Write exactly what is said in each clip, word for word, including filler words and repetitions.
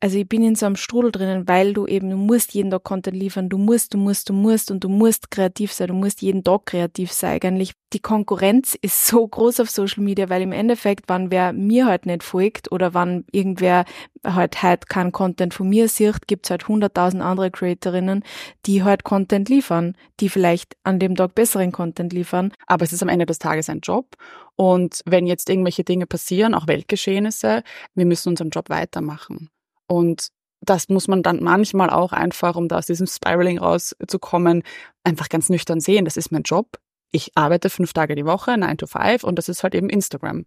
also ich bin in so einem Strudel drinnen, weil du eben, du musst jeden Tag Content liefern, du musst, du musst, du musst und du musst kreativ sein, du musst jeden Tag kreativ sein eigentlich. Die Konkurrenz ist so groß auf Social Media, weil im Endeffekt, wenn wer mir halt nicht folgt oder wenn irgendwer halt halt keinen Content von mir sieht, gibt's halt hunderttausend andere Creatorinnen, die halt Content liefern, die vielleicht an dem Tag besseren Content liefern. Aber es ist am Ende des Tages ein Job und wenn jetzt irgendwelche Dinge passieren, auch Weltgeschehnisse, wir müssen unseren Job weitermachen. Und das muss man dann manchmal auch einfach, um da aus diesem Spiraling rauszukommen, einfach ganz nüchtern sehen. Das ist mein Job. Ich arbeite fünf Tage die Woche, nine to five, und das ist halt eben Instagram.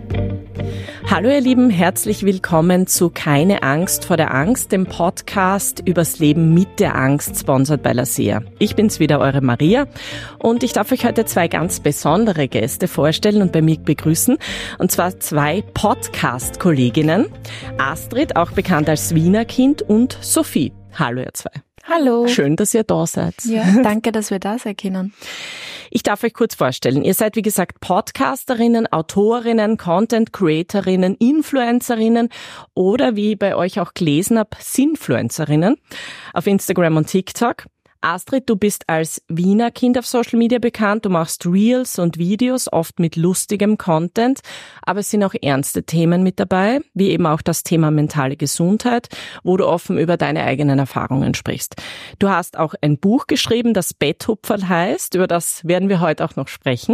Hallo ihr Lieben, herzlich willkommen zu Keine Angst vor der Angst, dem Podcast übers Leben mit der Angst, sponsored by Lasea. Ich bin's wieder, eure Maria, und ich darf euch heute zwei ganz besondere Gäste vorstellen und bei mir begrüßen, und zwar zwei Podcast-Kolleginnen, Astrid, auch bekannt als Wiener Kind, und Sophie. Hallo ihr zwei. Hallo. Schön, dass ihr da seid. Ja, danke, dass wir da sein können. Ich darf euch kurz vorstellen, ihr seid wie gesagt Podcasterinnen, Autorinnen, Content-Creatorinnen, Influencerinnen oder wie ich bei euch auch gelesen habe, Sinfluencerinnen auf Instagram und TikTok. Astrid, du bist als Wiener Kind auf Social Media bekannt, du machst Reels und Videos, oft mit lustigem Content, aber es sind auch ernste Themen mit dabei, wie eben auch das Thema mentale Gesundheit, wo du offen über deine eigenen Erfahrungen sprichst. Du hast auch ein Buch geschrieben, das Betthupferl heißt, über das werden wir heute auch noch sprechen.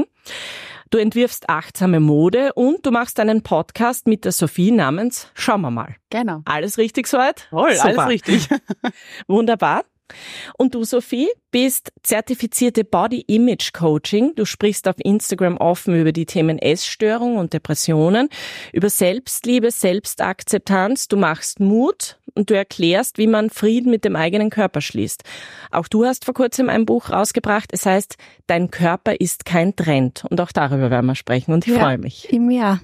Du entwirfst achtsame Mode und du machst einen Podcast mit der Sophie namens Schauen wir mal. Genau. Alles richtig soweit? Voll, Super. alles richtig. Wunderbar. Und du, Sophie, bist zertifizierte Body-Image-Coaching. Du sprichst auf Instagram offen über die Themen Essstörung und Depressionen, über Selbstliebe, Selbstakzeptanz. Du machst Mut und du erklärst, wie man Frieden mit dem eigenen Körper schließt. Auch du hast vor kurzem ein Buch rausgebracht. Es heißt, dein Körper ist kein Trend. Und auch darüber werden wir sprechen und ich ja, freue mich. Im Jahr.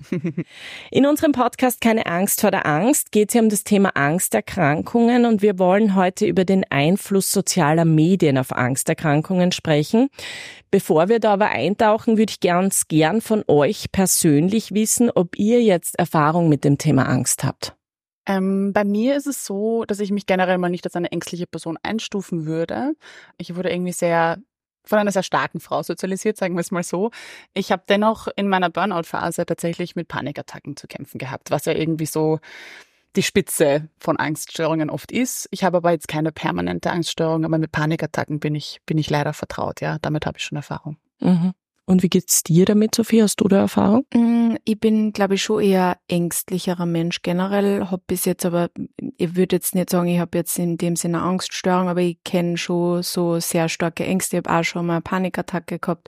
In unserem Podcast Keine Angst vor der Angst geht es ja um das Thema Angsterkrankungen und wir wollen heute über den Einfluss sozialer Medien auf Angsterkrankungen sprechen. Bevor wir da aber eintauchen, würde ich ganz gern von euch persönlich wissen, ob ihr jetzt Erfahrung mit dem Thema Angst habt. Ähm, bei mir ist es so, dass ich mich generell mal nicht als eine ängstliche Person einstufen würde. Ich wurde irgendwie sehr von einer sehr starken Frau sozialisiert, sagen wir es mal so. Ich habe dennoch in meiner Burnout-Phase tatsächlich mit Panikattacken zu kämpfen gehabt, was ja irgendwie so die Spitze von Angststörungen oft ist. Ich habe aber jetzt keine permanente Angststörung, aber mit Panikattacken bin ich bin ich leider vertraut. Ja, damit habe ich schon Erfahrung. Mhm. Und wie geht's dir damit, Sophie? Hast du da Erfahrung? Ich bin, glaube ich, schon eher ängstlicherer Mensch generell. Hab bis jetzt aber, ich würde jetzt nicht sagen, ich habe jetzt in dem Sinne eine Angststörung, aber ich kenne schon so sehr starke Ängste. Ich habe auch schon mal eine Panikattacke gehabt.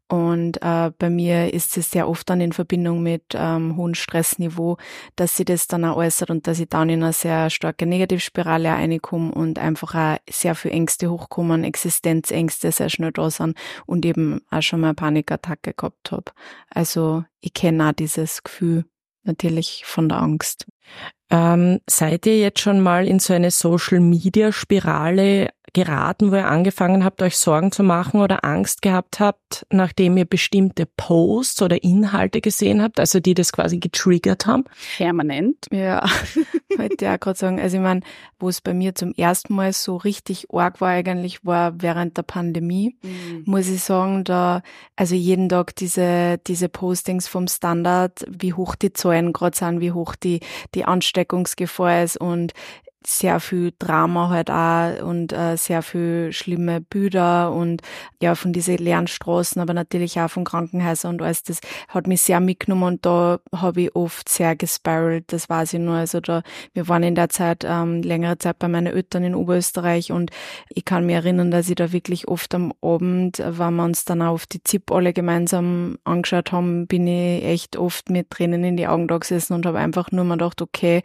Und äh, bei mir ist es sehr oft dann in Verbindung mit ähm, hohem Stressniveau, dass sie das dann auch äußert und dass ich dann in eine sehr starke Negativspirale auch reinkomme und einfach auch sehr viele Ängste hochkommen, Existenzängste sehr schnell da sind und eben auch schon mal eine Panikattacke gehabt habe. Also ich kenne auch dieses Gefühl natürlich von der Angst. Ähm, seid ihr jetzt schon mal in so eine Social-Media-Spirale geraten, wo ihr angefangen habt, euch Sorgen zu machen oder Angst gehabt habt, nachdem ihr bestimmte Posts oder Inhalte gesehen habt, also die das quasi getriggert haben? Permanent? Ja, wollte ich auch gerade sagen. Also ich meine, wo es bei mir zum ersten Mal so richtig arg war eigentlich, war während der Pandemie, mhm. muss ich sagen, da, also jeden Tag diese diese Postings vom Standard, wie hoch die Zahlen gerade sind, wie hoch die die Ansteckungsgefahr ist und sehr viel Drama halt auch und äh, sehr viel schlimme Bilder und ja von diesen leeren Straßen, aber natürlich auch von Krankenhäusern und alles, das hat mich sehr mitgenommen und da habe ich oft sehr gespiralt, das weiß ich nur, also da, wir waren in der Zeit, ähm, längere Zeit bei meinen Eltern in Oberösterreich und ich kann mich erinnern, dass ich da wirklich oft am Abend, wenn wir uns dann auch auf die Z I P alle gemeinsam angeschaut haben, bin ich echt oft mit Tränen in die Augen da gesessen und habe einfach nur mal gedacht, okay,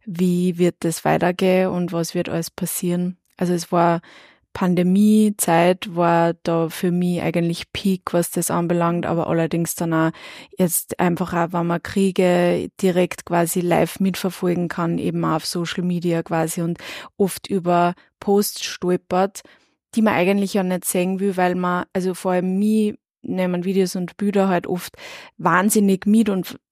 wie wird das weitergehen und was wird alles passieren. Also es war Pandemiezeit, war da für mich eigentlich Peak, was das anbelangt, aber allerdings dann auch jetzt einfach auch, wenn man Kriege direkt quasi live mitverfolgen kann, eben auch auf Social Media quasi und oft über Posts stolpert, die man eigentlich ja nicht sehen will, weil man, also vor allem mich nehmen Videos und Bilder halt oft wahnsinnig mit und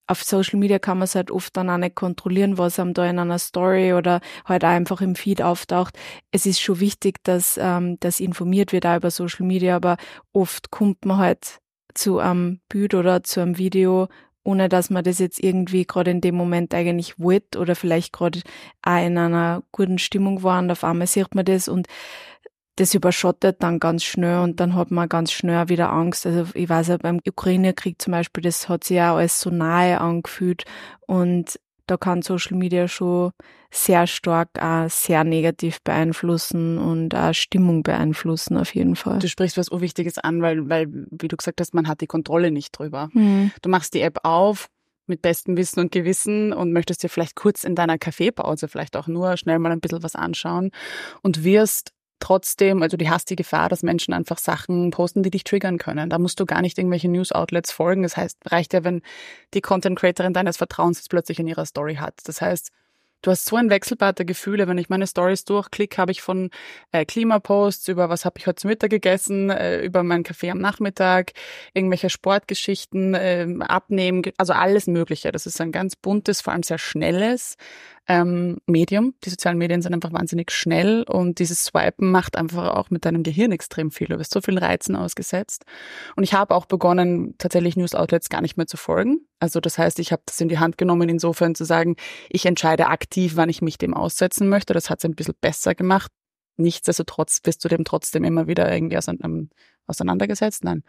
auf Social Media kann man es halt oft dann auch nicht kontrollieren, was einem da in einer Story oder halt auch einfach im Feed auftaucht. Es ist schon wichtig, dass ähm, das informiert wird auch über Social Media, aber oft kommt man halt zu einem Bild oder zu einem Video, ohne dass man das jetzt irgendwie gerade in dem Moment eigentlich wollte oder vielleicht gerade auch in einer guten Stimmung war und auf einmal sieht man das und das überschottet dann ganz schnell und dann hat man ganz schnell wieder Angst. Also ich weiß ja, beim Ukraine-Krieg zum Beispiel, das hat sich ja alles so nahe angefühlt und da kann Social Media schon sehr stark auch sehr negativ beeinflussen und auch Stimmung beeinflussen auf jeden Fall. Du sprichst was Urwichtiges an, weil, weil, wie du gesagt hast, man hat die Kontrolle nicht drüber. Hm. Du machst die App auf mit bestem Wissen und Gewissen und möchtest dir vielleicht kurz in deiner Kaffeepause vielleicht auch nur schnell mal ein bisschen was anschauen und wirst trotzdem, also du hast die Gefahr, dass Menschen einfach Sachen posten, die dich triggern können. Da musst du gar nicht irgendwelche News-Outlets folgen. Das heißt, reicht ja, wenn die Content-Creatorin deines Vertrauens es plötzlich in ihrer Story hat. Das heißt, du hast so ein Wechselbad der Gefühle. Wenn ich meine Stories durchklicke, habe ich von äh, Klimaposts über was habe ich heute zu Mittag gegessen, äh, über meinen Kaffee am Nachmittag, irgendwelche Sportgeschichten, äh, Abnehmen, also alles Mögliche. Das ist ein ganz buntes, vor allem sehr schnelles ähm, Medium. Die sozialen Medien sind einfach wahnsinnig schnell und dieses Swipen macht einfach auch mit deinem Gehirn extrem viel. Du wirst so vielen Reizen ausgesetzt. Und ich habe auch begonnen, tatsächlich News-Outlets gar nicht mehr zu folgen. Also das heißt, ich habe das in die Hand genommen, insofern zu sagen, ich entscheide aktiv, wann ich mich dem aussetzen möchte. Das hat es ein bisschen besser gemacht. Nichtsdestotrotz bist du dem trotzdem immer wieder irgendwie auseinandergesetzt. Nein.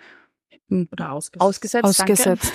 Oder ausgesetzt. Ausgesetzt, Ausgesetzt.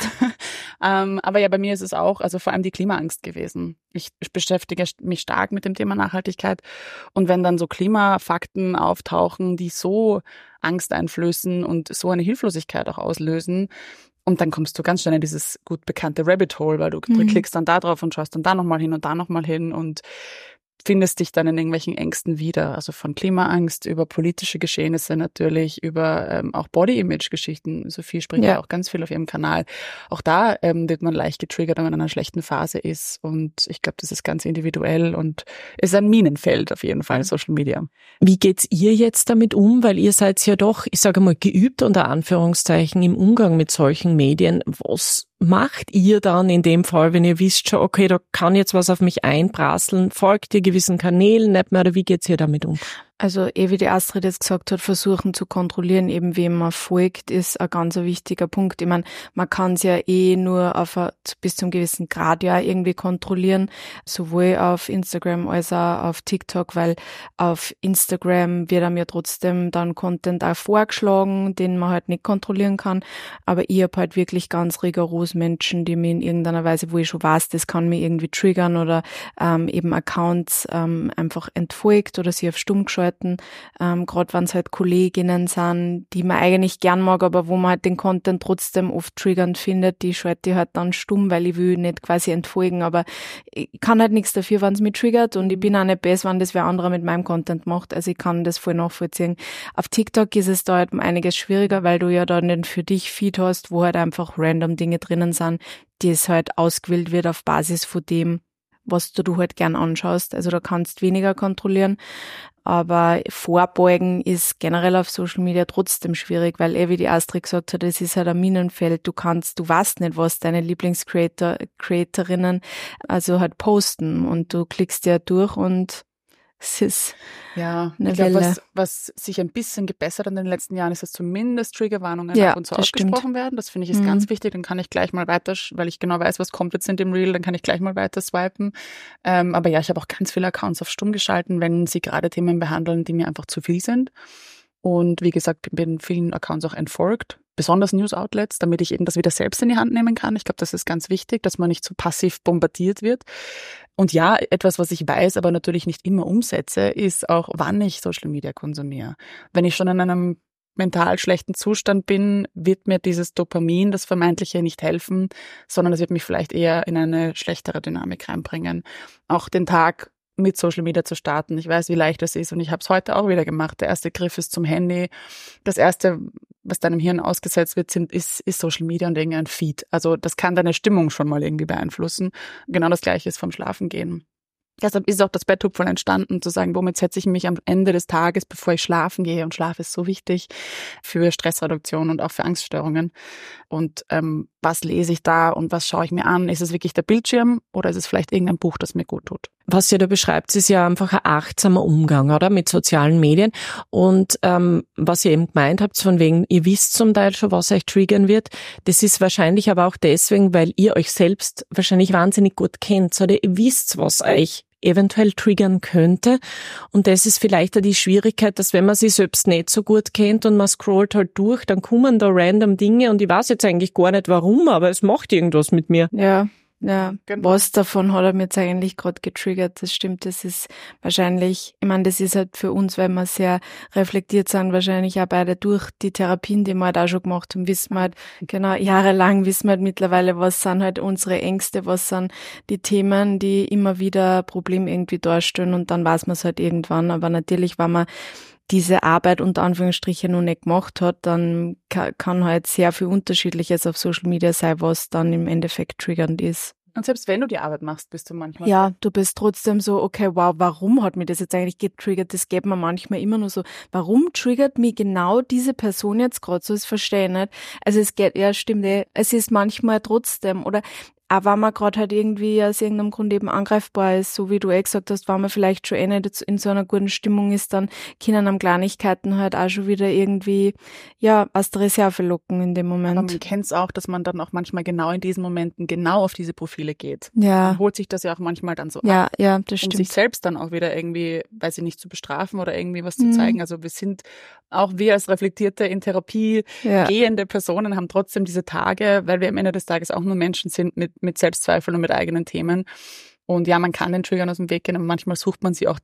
ähm, aber ja, bei mir ist es auch, also vor allem die Klimaangst gewesen. Ich beschäftige mich stark mit dem Thema Nachhaltigkeit und wenn dann so Klimafakten auftauchen, die so Angst einflößen und so eine Hilflosigkeit auch auslösen, und dann kommst du ganz schnell in dieses gut bekannte Rabbit Hole, weil du mhm. klickst dann da drauf und schaust dann da nochmal hin und da nochmal hin und findest dich dann in irgendwelchen Ängsten wieder. Also von Klimaangst über politische Geschehnisse natürlich, über ähm, auch Body-Image-Geschichten. Sophie spricht ja auch ganz viel auf ihrem Kanal. Auch da ähm, wird man leicht getriggert, wenn man in einer schlechten Phase ist. Und ich glaube, das ist ganz individuell und ist ein Minenfeld auf jeden Fall, Social Media. Wie geht's ihr jetzt damit um? Weil ihr seid ja doch, ich sage mal, geübt unter Anführungszeichen im Umgang mit solchen Medien. Was macht ihr dann in dem Fall, wenn ihr wisst schon, okay, da kann jetzt was auf mich einprasseln? Folgt ihr gewissen Kanälen nicht mehr oder wie geht's ihr damit um? Also, eh wie die Astrid jetzt gesagt hat, versuchen zu kontrollieren, eben wem man folgt, ist ein ganz wichtiger Punkt. Ich meine, man kann es ja eh nur auf a, bis zum gewissen Grad ja irgendwie kontrollieren, sowohl auf Instagram als auch auf TikTok, weil auf Instagram wird einem ja trotzdem dann Content auch vorgeschlagen, den man halt nicht kontrollieren kann. Aber ich habe halt wirklich ganz rigoros Menschen, die mir in irgendeiner Weise, wo ich schon weiß, das kann mich irgendwie triggern oder ähm, eben Accounts ähm, einfach entfolgt oder sie auf stumm geschalten. Ähm, gerade wenn es halt Kolleginnen sind, die man eigentlich gern mag, aber wo man halt den Content trotzdem oft triggernd findet, die schalte ich halt dann stumm, weil ich will nicht quasi entfolgen, aber ich kann halt nichts dafür, wenn es mich triggert und ich bin auch nicht besser, wenn das wer anderer mit meinem Content macht, also ich kann das voll nachvollziehen. Auf TikTok ist es da halt einiges schwieriger, weil du ja da nicht für dich Feed hast, wo halt einfach random Dinge drinnen sind, die es halt ausgewählt wird auf Basis von dem, was du, du halt gern anschaust. Also da kannst weniger kontrollieren. Aber Vorbeugen ist generell auf Social Media trotzdem schwierig, weil eh wie die Astrid gesagt hat, es ist halt ein Minenfeld. Du kannst, du weißt nicht, was deine Lieblingscreator, Creatorinnen also halt posten und du klickst ja durch und es ist ja, eine ich glaube, Welle. was, was sich ein bisschen gebessert in den letzten Jahren ist, dass zumindest Triggerwarnungen Ja, ab und zu das ausgesprochen stimmt. werden. Das finde ich ist Mhm. ganz wichtig. Dann kann ich gleich mal weiter, weil ich genau weiß, was kommt jetzt in dem Reel, dann kann ich gleich mal weiter swipen. Ähm, aber ja, ich habe auch ganz viele Accounts auf stumm geschalten, wenn sie gerade Themen behandeln, die mir einfach zu viel sind. Und wie gesagt, bin vielen Accounts auch entfolgt, besonders News-Outlets, damit ich eben das wieder selbst in die Hand nehmen kann. Ich glaube, das ist ganz wichtig, dass man nicht so passiv bombardiert wird. Und ja, etwas, was ich weiß, aber natürlich nicht immer umsetze, ist auch, wann ich Social Media konsumiere. Wenn ich schon in einem mental schlechten Zustand bin, wird mir dieses Dopamin, das Vermeintliche, nicht helfen, sondern es wird mich vielleicht eher in eine schlechtere Dynamik reinbringen. Auch den Tag mit Social Media zu starten. Ich weiß, wie leicht das ist und ich habe es heute auch wieder gemacht. Der erste Griff ist zum Handy. Das erste, was deinem Hirn ausgesetzt wird, sind, ist, ist Social Media und irgendein Feed. Also das kann deine Stimmung schon mal irgendwie beeinflussen. Genau das Gleiche ist vom Schlafengehen. Deshalb ist auch das Betthupferl entstanden, zu sagen, womit setze ich mich am Ende des Tages, bevor ich schlafen gehe. Und Schlaf ist so wichtig für Stressreduktion und auch für Angststörungen. Und ähm, was lese ich da und was schaue ich mir an? Ist es wirklich der Bildschirm oder ist es vielleicht irgendein Buch, das mir gut tut? Was ihr da beschreibt, ist ja einfach ein achtsamer Umgang, oder? Mit sozialen Medien. Und ähm, was ihr eben gemeint habt, von wegen, ihr wisst zum Teil schon, was euch triggern wird. Das ist wahrscheinlich aber auch deswegen, weil ihr euch selbst wahrscheinlich wahnsinnig gut kennt, oder ihr wisst, was euch eventuell triggern könnte. Und das ist vielleicht auch die Schwierigkeit, dass wenn man sich selbst nicht so gut kennt und man scrollt halt durch, dann kommen da random Dinge und ich weiß jetzt eigentlich gar nicht warum, aber es macht irgendwas mit mir. Ja. Ja, Genau. was davon hat er mir jetzt eigentlich gerade getriggert, das stimmt, das ist wahrscheinlich, ich meine, das ist halt für uns, weil wir sehr reflektiert sind, wahrscheinlich auch beide durch die Therapien, die wir halt auch schon gemacht haben, wissen wir halt, genau, jahrelang wissen wir halt mittlerweile, was sind halt unsere Ängste, was sind die Themen, die immer wieder ein Problem irgendwie darstellen und dann weiß man es halt irgendwann, aber natürlich, wenn man diese Arbeit unter Anführungsstrichen noch nicht gemacht hat, dann kann halt sehr viel Unterschiedliches auf Social Media sein, was dann im Endeffekt triggernd ist. Und selbst wenn du die Arbeit machst, bist du manchmal... Ja, du bist trotzdem so, okay, wow, warum hat mich das jetzt eigentlich getriggert? Das geht mir manchmal immer nur so, warum triggert mich genau diese Person jetzt gerade so? Das verstehe ich nicht. Also es geht, ja stimmt, es ist manchmal trotzdem, oder auch wenn man gerade halt irgendwie aus irgendeinem Grund eben angreifbar ist, so wie du eh gesagt hast, wenn man vielleicht schon eh nicht in so einer guten Stimmung ist, dann können am Kleinigkeiten halt auch schon wieder irgendwie, ja, aus der Reserve locken in dem Moment. Aber man kennt es auch, dass man dann auch manchmal genau in diesen Momenten genau auf diese Profile geht. Ja. Man holt sich das ja auch manchmal dann so Ja, ab, ja, das um stimmt. sich selbst dann auch wieder irgendwie, weiß ich nicht, zu bestrafen oder irgendwie was zu Mhm. zeigen. Also wir sind, auch wir als reflektierte, in Therapie Ja. gehende Personen haben trotzdem diese Tage, weil wir am Ende des Tages auch nur Menschen sind mit, mit Selbstzweifeln und mit eigenen Themen. Und ja, man kann den Triggern aus dem Weg gehen, aber manchmal sucht man sie auch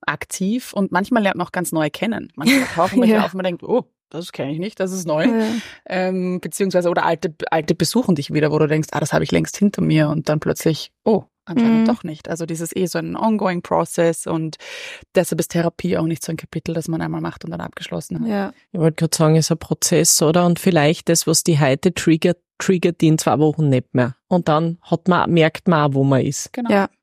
aktiv und manchmal lernt man auch ganz neu kennen. Manchmal tauchen welche Ja. auf und man denkt, oh, das kenne ich nicht, das ist neu. Ja. Ähm, beziehungsweise, oder alte, alte besuchen dich wieder, wo du denkst, ah, das habe ich längst hinter mir und dann plötzlich, oh, anscheinend Mhm. doch nicht. Also dieses eh so ein ongoing Process und deshalb ist Therapie auch nicht so ein Kapitel, das man einmal macht und dann abgeschlossen hat. Ja. Ich wollte gerade sagen, es ist ein Prozess, oder? Und vielleicht das, was die heute triggert, triggert die in zwei Wochen nicht mehr. Und dann hat man, merkt man auch, wo man ist. Genau. Ja.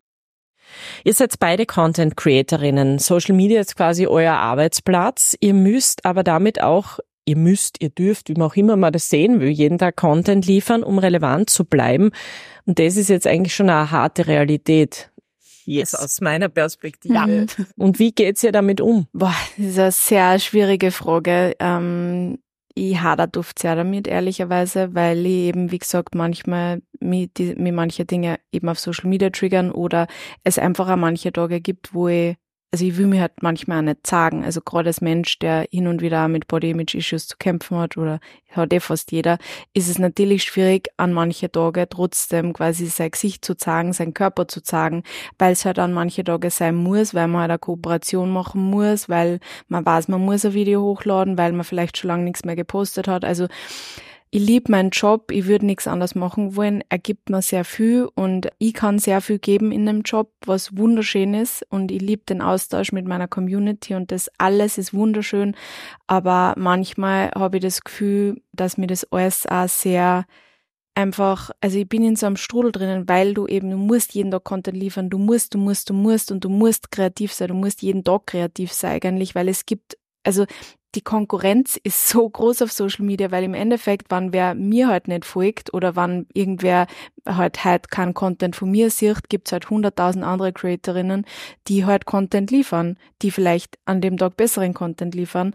Ihr seid beide Content-Creatorinnen. Social Media ist quasi euer Arbeitsplatz. Ihr müsst aber damit auch, ihr müsst, ihr dürft, wie man auch immer mal das sehen will, jeden Tag Content liefern, um relevant zu bleiben. Und das ist jetzt eigentlich schon eine harte Realität. Yes. Also aus meiner Perspektive. Ja. Und wie geht's ihr damit um? Boah, das ist eine sehr schwierige Frage. Ähm, ich hadere oft sehr damit, ehrlicherweise, weil ich eben, wie gesagt, manchmal mir, die, mir manche Dinge eben auf Social Media triggern oder es einfach auch manche Tage gibt, wo ich, also ich will mir halt manchmal auch nicht sagen, also gerade als Mensch, der hin und wieder auch mit Body-Image-Issues zu kämpfen hat oder hat eh fast jeder, ist es natürlich schwierig, an manche Tage trotzdem quasi sein Gesicht zu zeigen, seinen Körper zu zeigen, weil es halt an manche Tage sein muss, weil man halt eine Kooperation machen muss, weil man weiß, man muss ein Video hochladen, weil man vielleicht schon lange nichts mehr gepostet hat, also ich liebe meinen Job, ich würde nichts anderes machen wollen, er gibt mir sehr viel und ich kann sehr viel geben in dem Job, was wunderschön ist und ich liebe den Austausch mit meiner Community und das alles ist wunderschön, aber manchmal habe ich das Gefühl, dass mir das alles auch sehr einfach, also ich bin in so einem Strudel drinnen, weil du eben, du musst jeden Tag Content liefern, du musst, du musst, du musst und du musst kreativ sein, du musst jeden Tag kreativ sein eigentlich, weil es gibt, also die Konkurrenz ist so groß auf Social Media, weil im Endeffekt, wenn wer mir halt nicht folgt oder wenn irgendwer halt halt keinen Content von mir sieht, gibt's halt hunderttausend andere Creatorinnen, die halt Content liefern, die vielleicht an dem Tag besseren Content liefern.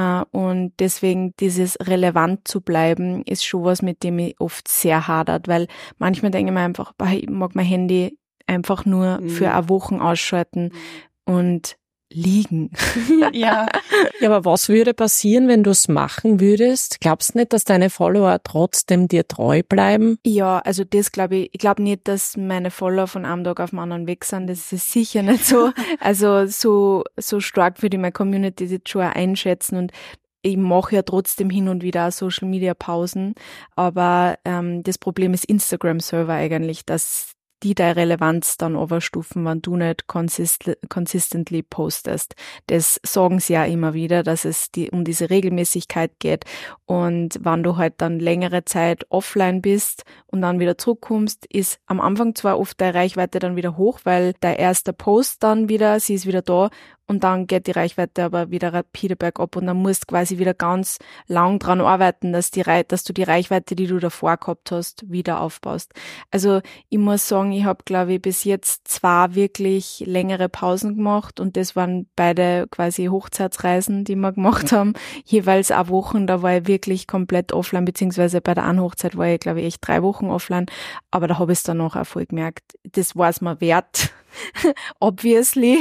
Und deswegen dieses relevant zu bleiben, ist schon was, mit dem ich oft sehr hadert, weil manchmal denke ich mir einfach, ich mag mein Handy einfach nur Mhm. für eine Woche ausschalten und liegen. Ja. Ja, aber was würde passieren, wenn du es machen würdest? Glaubst du nicht, dass deine Follower trotzdem dir treu bleiben? Ja, also das glaube ich, ich glaube nicht, dass meine Follower von einem Tag auf den anderen weg sind, das ist sicher nicht so. Also so so stark würde ich meine Community jetzt schon auch einschätzen und ich mache ja trotzdem hin und wieder auch Social Media Pausen, aber ähm, das Problem ist Instagram Server eigentlich, dass die deine Relevanz dann overstufen, wenn du nicht consist- consistently postest. Das sagen sie ja immer wieder, dass es die, um diese Regelmäßigkeit geht. Und wenn du halt dann längere Zeit offline bist und dann wieder zurückkommst, ist am Anfang zwar oft deine Reichweite dann wieder hoch, weil dein erster Post dann wieder, sie ist wieder da, und dann geht die Reichweite aber wieder rapide bergab und dann musst du quasi wieder ganz lang dran arbeiten, dass die Re- dass du die Reichweite, die du davor gehabt hast, wieder aufbaust. Also ich muss sagen, ich habe, glaube ich, bis jetzt zwei wirklich längere Pausen gemacht und das waren beide quasi Hochzeitsreisen, die wir gemacht haben, jeweils eine Woche, da war ich wirklich komplett offline, beziehungsweise bei der einen Hochzeit war ich, glaube ich, echt drei Wochen offline, aber da habe ich es dann auch voll gemerkt, das war es mir wert, obviously,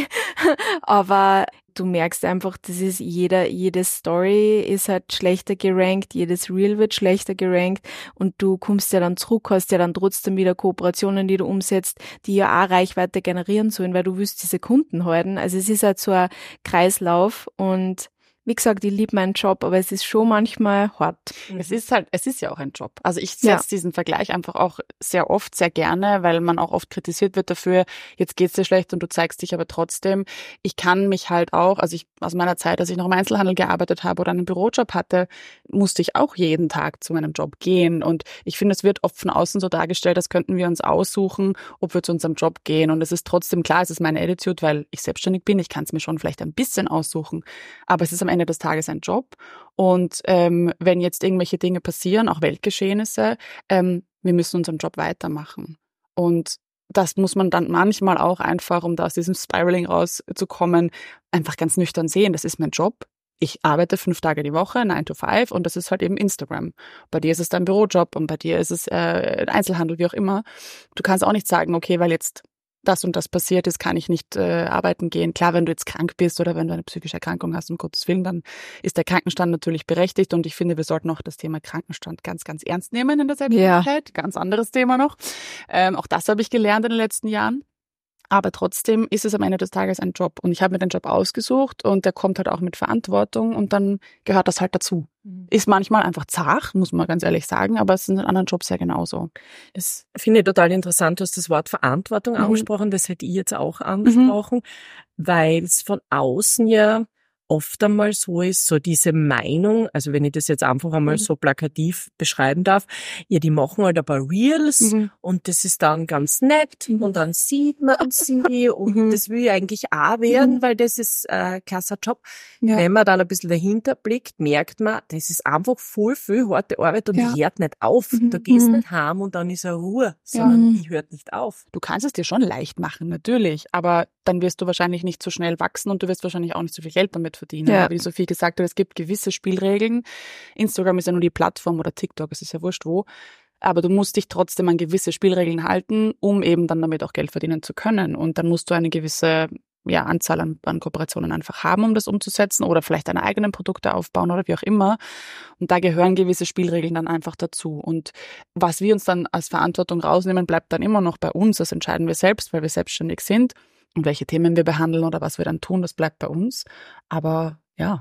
aber du merkst einfach, das ist jeder, jede Story ist halt schlechter gerankt, jedes Reel wird schlechter gerankt und du kommst ja dann zurück, hast ja dann trotzdem wieder Kooperationen, die du umsetzt, die ja auch Reichweite generieren sollen, weil du willst diese Kunden halten. Also es ist halt so ein Kreislauf und wie gesagt, ich liebe meinen Job, aber es ist schon manchmal hart. Es ist halt, es ist ja auch ein Job. Also ich setze ja. diesen Vergleich einfach auch sehr oft, sehr gerne, weil man auch oft kritisiert wird dafür, jetzt geht's dir schlecht und du zeigst dich aber trotzdem. Ich kann mich halt auch, also ich aus meiner Zeit, als ich noch im Einzelhandel gearbeitet habe oder einen Bürojob hatte, musste ich auch jeden Tag zu meinem Job gehen. Und ich finde, es wird oft von außen so dargestellt, als könnten wir uns aussuchen, ob wir zu unserem Job gehen. Und es ist trotzdem klar, es ist meine Attitude, weil ich selbstständig bin. Ich kann es mir schon vielleicht ein bisschen aussuchen, aber es ist am Ende des Tages ein Job. Und ähm, wenn jetzt irgendwelche Dinge passieren, auch Weltgeschehnisse, ähm, wir müssen unseren Job weitermachen. Und das muss man dann manchmal auch einfach, um da aus diesem Spiraling rauszukommen, einfach ganz nüchtern sehen. Das ist mein Job. Ich arbeite fünf Tage die Woche, nine to five, und das ist halt eben Instagram. Bei dir ist es dein Bürojob und bei dir ist es äh, Einzelhandel, wie auch immer. Du kannst auch nicht sagen, okay, weil jetzt das und das passiert ist, kann ich nicht äh, arbeiten gehen. Klar, wenn du jetzt krank bist oder wenn du eine psychische Erkrankung hast, um Gottes Willen, dann ist der Krankenstand natürlich berechtigt. Und ich finde, wir sollten auch das Thema Krankenstand ganz, ganz ernst nehmen in der Selbstständigkeit. Ja. Ganz anderes Thema noch. Ähm, auch das habe ich gelernt in den letzten Jahren. Aber trotzdem ist es am Ende des Tages ein Job. Und ich habe mir den Job ausgesucht und der kommt halt auch mit Verantwortung und dann gehört das halt dazu. Mhm. Ist manchmal einfach zart, muss man ganz ehrlich sagen, aber es ist in anderen Jobs ja genauso. Das finde ich total interessant. Du hast das Wort Verantwortung mhm. angesprochen, das hätte ich jetzt auch angesprochen, mhm. weil es von außen ja oft einmal so ist, so diese Meinung, also wenn ich das jetzt einfach einmal mhm. so plakativ beschreiben darf, ja, die machen halt ein paar Reels mhm. und das ist dann ganz nett mhm. und dann sieht man sie und mhm. das will ich eigentlich auch werden, mhm. weil das ist ein klasser Job. Ja. Wenn man dann ein bisschen dahinter blickt, merkt man, das ist einfach voll viel harte Arbeit und ja. die hört nicht auf. Mhm. Du gehst mhm. nicht heim und dann ist eine Ruhe, sondern ja. die hört nicht auf. Du kannst es dir schon leicht machen, natürlich, aber dann wirst du wahrscheinlich nicht so schnell wachsen und du wirst wahrscheinlich auch nicht so viel Geld damit verdienen. Ja. Wie Sophie gesagt hat, es gibt gewisse Spielregeln. Instagram ist ja nur die Plattform oder TikTok, es ist ja wurscht wo. Aber du musst dich trotzdem an gewisse Spielregeln halten, um eben dann damit auch Geld verdienen zu können. Und dann musst du eine gewisse ja, Anzahl an, an Kooperationen einfach haben, um das umzusetzen oder vielleicht deine eigenen Produkte aufbauen oder wie auch immer. Und da gehören gewisse Spielregeln dann einfach dazu. Und was wir uns dann als Verantwortung rausnehmen, bleibt dann immer noch bei uns. Das entscheiden wir selbst, weil wir selbstständig sind. Und welche Themen wir behandeln oder was wir dann tun, das bleibt bei uns. Aber ja.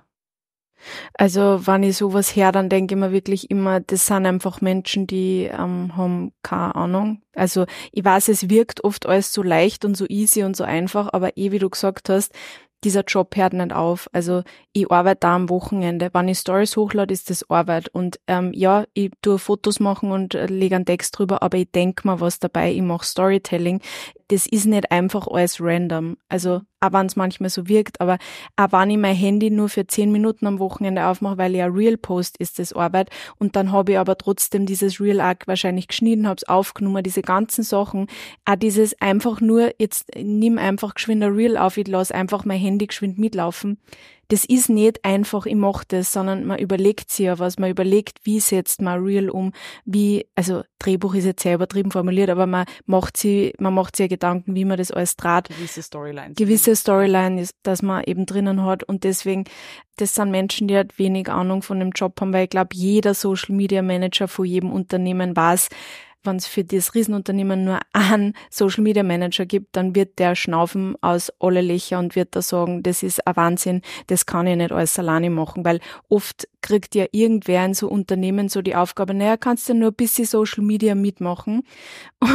Also wenn ich sowas her, dann denke ich mir wirklich immer, das sind einfach Menschen, die ähm, haben keine Ahnung. Also ich weiß, es wirkt oft alles so leicht und so easy und so einfach, aber eh, wie du gesagt hast, dieser Job hört nicht auf. Also ich arbeite da am Wochenende. Wenn ich Stories hochlade, ist das Arbeit. Und ähm, ja, ich tue Fotos machen und äh, lege einen Text drüber, aber ich denke mir was dabei, ich mache Storytelling. Das ist nicht einfach alles random. Also auch wenn es manchmal so wirkt, aber auch wenn ich mein Handy nur für zehn Minuten am Wochenende aufmache, weil ich ein Reel post, ist das Arbeit. Und dann habe ich aber trotzdem dieses Reel auch wahrscheinlich geschnitten, habe es aufgenommen, diese ganzen Sachen. Auch dieses einfach nur, jetzt nimm einfach geschwind ein Reel auf, ich lasse einfach mein Handy geschwind mitlaufen. Das ist nicht einfach, ich mache das, sondern man überlegt sich ja was, man überlegt, wie setzt man Reel um, wie, also Drehbuch ist jetzt sehr übertrieben formuliert, aber man macht sich, man macht sich ja Gedanken, wie man das alles draht. Gewisse Storylines. Gewisse Storylines, dass man eben drinnen hat und deswegen, das sind Menschen, die halt wenig Ahnung von dem Job haben, weil ich glaube, jeder Social Media Manager von jedem Unternehmen weiß, wenn es für das Riesenunternehmen nur einen Social Media Manager gibt, dann wird der schnaufen aus alle Löcher und wird da sagen, das ist ein Wahnsinn, das kann ich nicht alles alleine machen, weil oft kriegt ja irgendwer in so Unternehmen so die Aufgabe, naja, kannst du nur ein bisschen Social Media mitmachen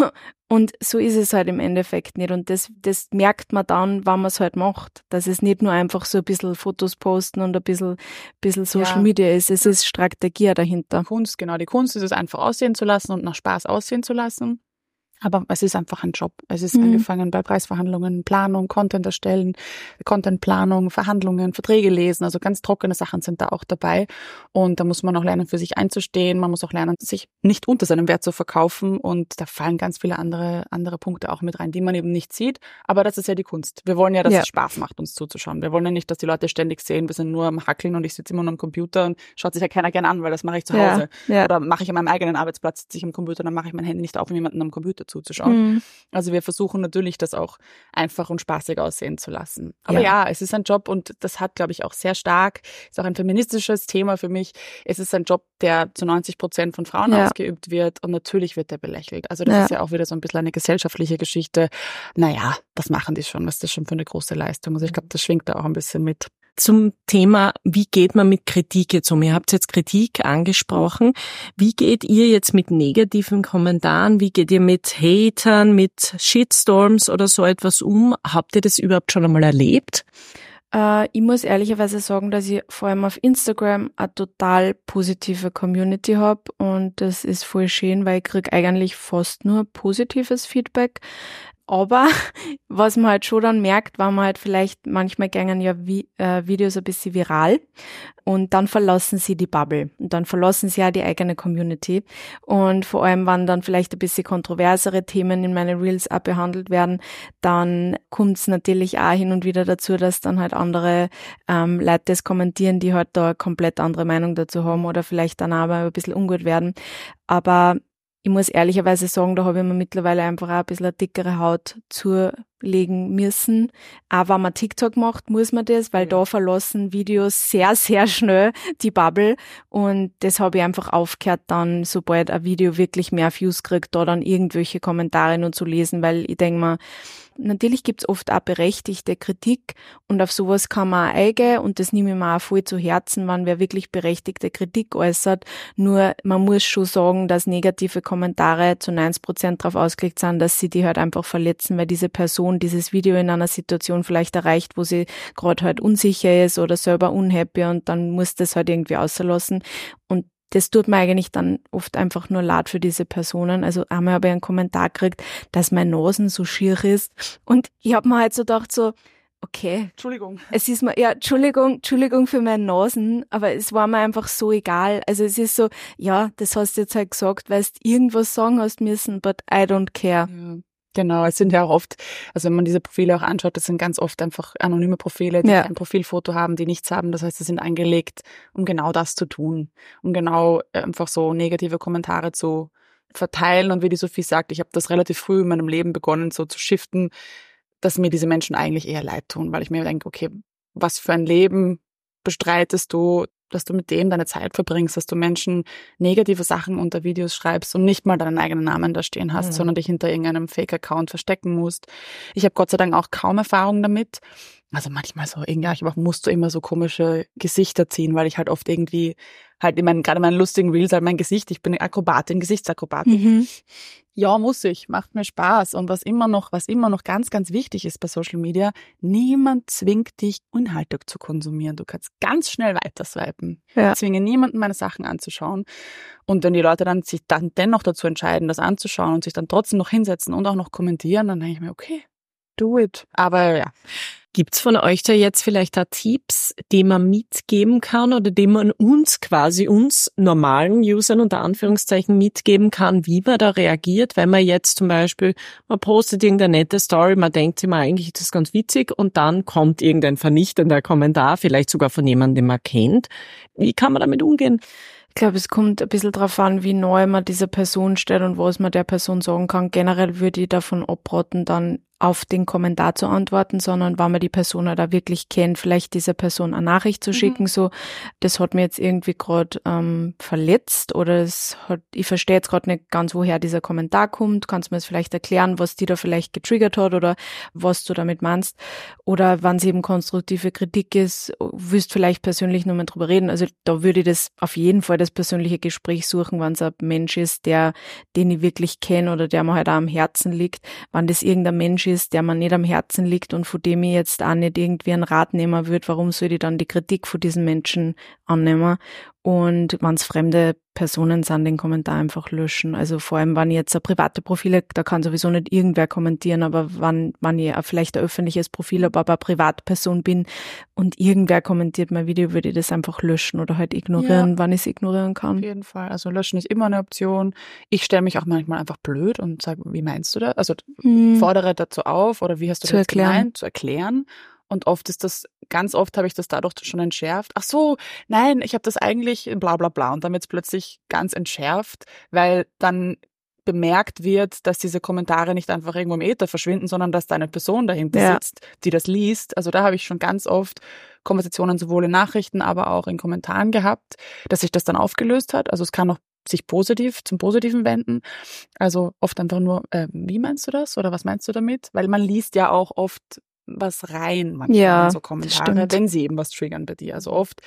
Und so ist es halt im Endeffekt nicht. Und das, das merkt man dann, wenn man es halt macht. Dass es nicht nur einfach so ein bisschen Fotos posten und ein bisschen, bisschen Social Ja. Media ist. Es ist Strategie dahinter. Kunst, genau. Die Kunst ist es einfach aussehen zu lassen und nach Spaß aussehen zu lassen. Aber es ist einfach ein Job. Es ist Mhm. angefangen bei Preisverhandlungen, Planung, Content erstellen, Contentplanung, Verhandlungen, Verträge lesen. Also ganz trockene Sachen sind da auch dabei. Und da muss man auch lernen, für sich einzustehen. Man muss auch lernen, sich nicht unter seinem Wert zu verkaufen. Und da fallen ganz viele andere andere Punkte auch mit rein, die man eben nicht sieht. Aber das ist ja die Kunst. Wir wollen ja, dass Ja. es Spaß macht, uns zuzuschauen. Wir wollen ja nicht, dass die Leute ständig sehen, wir sind nur am Hackeln und ich sitze immer nur am Computer und schaut sich ja keiner gerne an, weil das mache ich zu Hause. Ja, ja. Oder mache ich an meinem eigenen Arbeitsplatz, sitze ich am Computer, dann mache ich mein Handy nicht auf, um jemanden am Computer zuzuschauen. Mhm. Also wir versuchen natürlich, das auch einfach und spaßig aussehen zu lassen. Aber ja, Ja. es ist ein Job und das hat, glaube ich, auch sehr stark, ist auch ein feministisches Thema für mich. Es ist ein Job, der zu neunzig Prozent von Frauen Ja. ausgeübt wird und natürlich wird der belächelt. Also das Ja. ist ja auch wieder so ein bisschen eine gesellschaftliche Geschichte. Naja, was machen die schon? Was ist das schon für eine große Leistung? Also ich glaube, das schwingt da auch ein bisschen mit. Zum Thema, wie geht man mit Kritik jetzt um? Ihr habt jetzt Kritik angesprochen. Wie geht ihr jetzt mit negativen Kommentaren? Wie geht ihr mit Hatern, mit Shitstorms oder so etwas um? Habt ihr das überhaupt schon einmal erlebt? Äh, ich muss ehrlicherweise sagen, dass ich vor allem auf Instagram eine total positive Community habe und das ist voll schön, weil ich krieg eigentlich fast nur positives Feedback. Aber was man halt schon dann merkt, wenn man halt vielleicht, manchmal gingen ja Vi- äh, Videos ein bisschen viral und dann verlassen sie die Bubble und dann verlassen sie ja die eigene Community und vor allem, wenn dann vielleicht ein bisschen kontroversere Themen in meine Reels auch behandelt werden, dann kommt es natürlich auch hin und wieder dazu, dass dann halt andere ähm, Leute das kommentieren, die halt da eine komplett andere Meinung dazu haben oder vielleicht dann aber ein bisschen ungut werden. Aber ich muss ehrlicherweise sagen, da habe ich mir mittlerweile einfach auch ein bisschen eine dickere Haut zulegen müssen. Auch wenn man TikTok macht, muss man das, weil Ja. da verlassen Videos sehr, sehr schnell die Bubble. Und das habe ich einfach aufgehört, dann, sobald ein Video wirklich mehr Views kriegt, da dann irgendwelche Kommentare nur zu lesen, weil ich denke mir, natürlich gibt's oft auch berechtigte Kritik und auf sowas kann man auch eingehen und das nehme ich mir auch voll zu Herzen, wenn wer wirklich berechtigte Kritik äußert. Nur man muss schon sagen, dass negative Kommentare zu neunzig Prozent darauf ausgelegt sind, dass sie die halt einfach verletzen, weil diese Person dieses Video in einer Situation vielleicht erreicht, wo sie gerade halt unsicher ist oder selber unhappy und dann muss das halt irgendwie auslassen. Und das tut mir eigentlich dann oft einfach nur leid für diese Personen. Also einmal habe ich einen Kommentar gekriegt, dass meine Nasen so schier ist. Und ich habe mir halt so gedacht, so, okay, Entschuldigung. es ist mir, ja, Entschuldigung, Entschuldigung für meine Nasen, aber es war mir einfach so egal. Also es ist so, ja, das hast du jetzt halt gesagt, weil du irgendwas sagen hast müssen, but I don't care. Ja. Genau, es sind ja auch oft, also wenn man diese Profile auch anschaut, das sind ganz oft einfach anonyme Profile, die Ja. ein Profilfoto haben, die nichts haben. Das heißt, sie sind angelegt, um genau das zu tun, um genau einfach so negative Kommentare zu verteilen. Und wie die Sophie sagt, ich habe das relativ früh in meinem Leben begonnen, so zu shiften, dass mir diese Menschen eigentlich eher leid tun, weil ich mir denke, okay, was für ein Leben bestreitest du, dass du mit dem deine Zeit verbringst, dass du Menschen negative Sachen unter Videos schreibst und nicht mal deinen eigenen Namen da stehen hast, Mhm. sondern dich hinter irgendeinem Fake-Account verstecken musst. Ich habe Gott sei Dank auch kaum Erfahrung damit. Also manchmal so, ja, ich musste immer so komische Gesichter ziehen, weil ich halt oft irgendwie halt in meinen, gerade in meinen lustigen Reels halt mein Gesicht, ich bin Akrobatin, Gesichtsakrobatin. Mhm. Ja, muss ich, macht mir Spaß. Und was immer noch, was immer noch ganz, ganz wichtig ist bei Social Media, niemand zwingt dich, Inhalte zu konsumieren. Du kannst ganz schnell weiter swipen. Ja. Ich zwinge niemanden, meine Sachen anzuschauen. Und wenn die Leute dann sich dann dennoch dazu entscheiden, das anzuschauen und sich dann trotzdem noch hinsetzen und auch noch kommentieren, dann denke ich mir, okay, do it. Aber ja. Gibt's von euch da jetzt vielleicht auch Tipps, die man mitgeben kann oder die man uns quasi, uns normalen Usern unter Anführungszeichen mitgeben kann, wie man da reagiert, wenn man jetzt zum Beispiel, man postet irgendeine nette Story, man denkt sich mal, eigentlich ist das ganz witzig und dann kommt irgendein vernichtender Kommentar, vielleicht sogar von jemandem, den man kennt. Wie kann man damit umgehen? Ich glaube, es kommt ein bisschen drauf an, wie neu man dieser Person steht und was man der Person sagen kann. Generell würde ich davon abraten, dann auf den Kommentar zu antworten, sondern wenn man die Person halt auch wirklich kennt, vielleicht dieser Person eine Nachricht zu schicken, mhm. so, das hat mir jetzt irgendwie gerade ähm, verletzt oder es hat, ich verstehe jetzt gerade nicht ganz, woher dieser Kommentar kommt, kannst du mir jetzt vielleicht erklären, was die da vielleicht getriggert hat oder was du damit meinst, oder wenn es eben konstruktive Kritik ist, willst vielleicht persönlich nochmal drüber reden, also da würde ich das auf jeden Fall das persönliche Gespräch suchen, wenn es ein Mensch ist, der, den ich wirklich kenne oder der mir halt auch am Herzen liegt, wenn das irgendein Mensch ist, der mir nicht am Herzen liegt und von dem ich jetzt auch nicht irgendwie einen Rat nehmen würde, warum soll ich dann die Kritik von diesen Menschen annehmen? Und wenn es fremde Personen sind, den Kommentar einfach löschen. Also vor allem, wenn ich jetzt ein private Profil habe, da kann sowieso nicht irgendwer kommentieren, aber wenn, wenn ich vielleicht ein öffentliches Profil habe, aber eine Privatperson bin und irgendwer kommentiert mein Video, würde ich das einfach löschen oder halt ignorieren, ja, wann ich es ignorieren kann. Auf jeden Fall. Also löschen ist immer eine Option. Ich stelle mich auch manchmal einfach blöd und sage, wie meinst du das? Also hm. fordere dazu auf oder wie hast du zu das erklären. gemeint? Zu erklären. Und oft ist das, ganz oft habe ich das dadurch schon entschärft. Ach so, nein, ich habe das eigentlich bla bla bla. Und dann wird es plötzlich ganz entschärft, weil dann bemerkt wird, dass diese Kommentare nicht einfach irgendwo im Äther verschwinden, sondern dass da eine Person dahinter ja. sitzt, die das liest. Also da habe ich schon ganz oft Konversationen sowohl in Nachrichten, aber auch in Kommentaren gehabt, dass sich das dann aufgelöst hat. Also es kann auch sich positiv zum Positiven wenden. Also oft einfach nur, äh, wie meinst du das? Oder was meinst du damit? Weil man liest ja auch oft was rein, manchmal ja, in so Kommentare, wenn sie eben was triggern bei dir. Also oft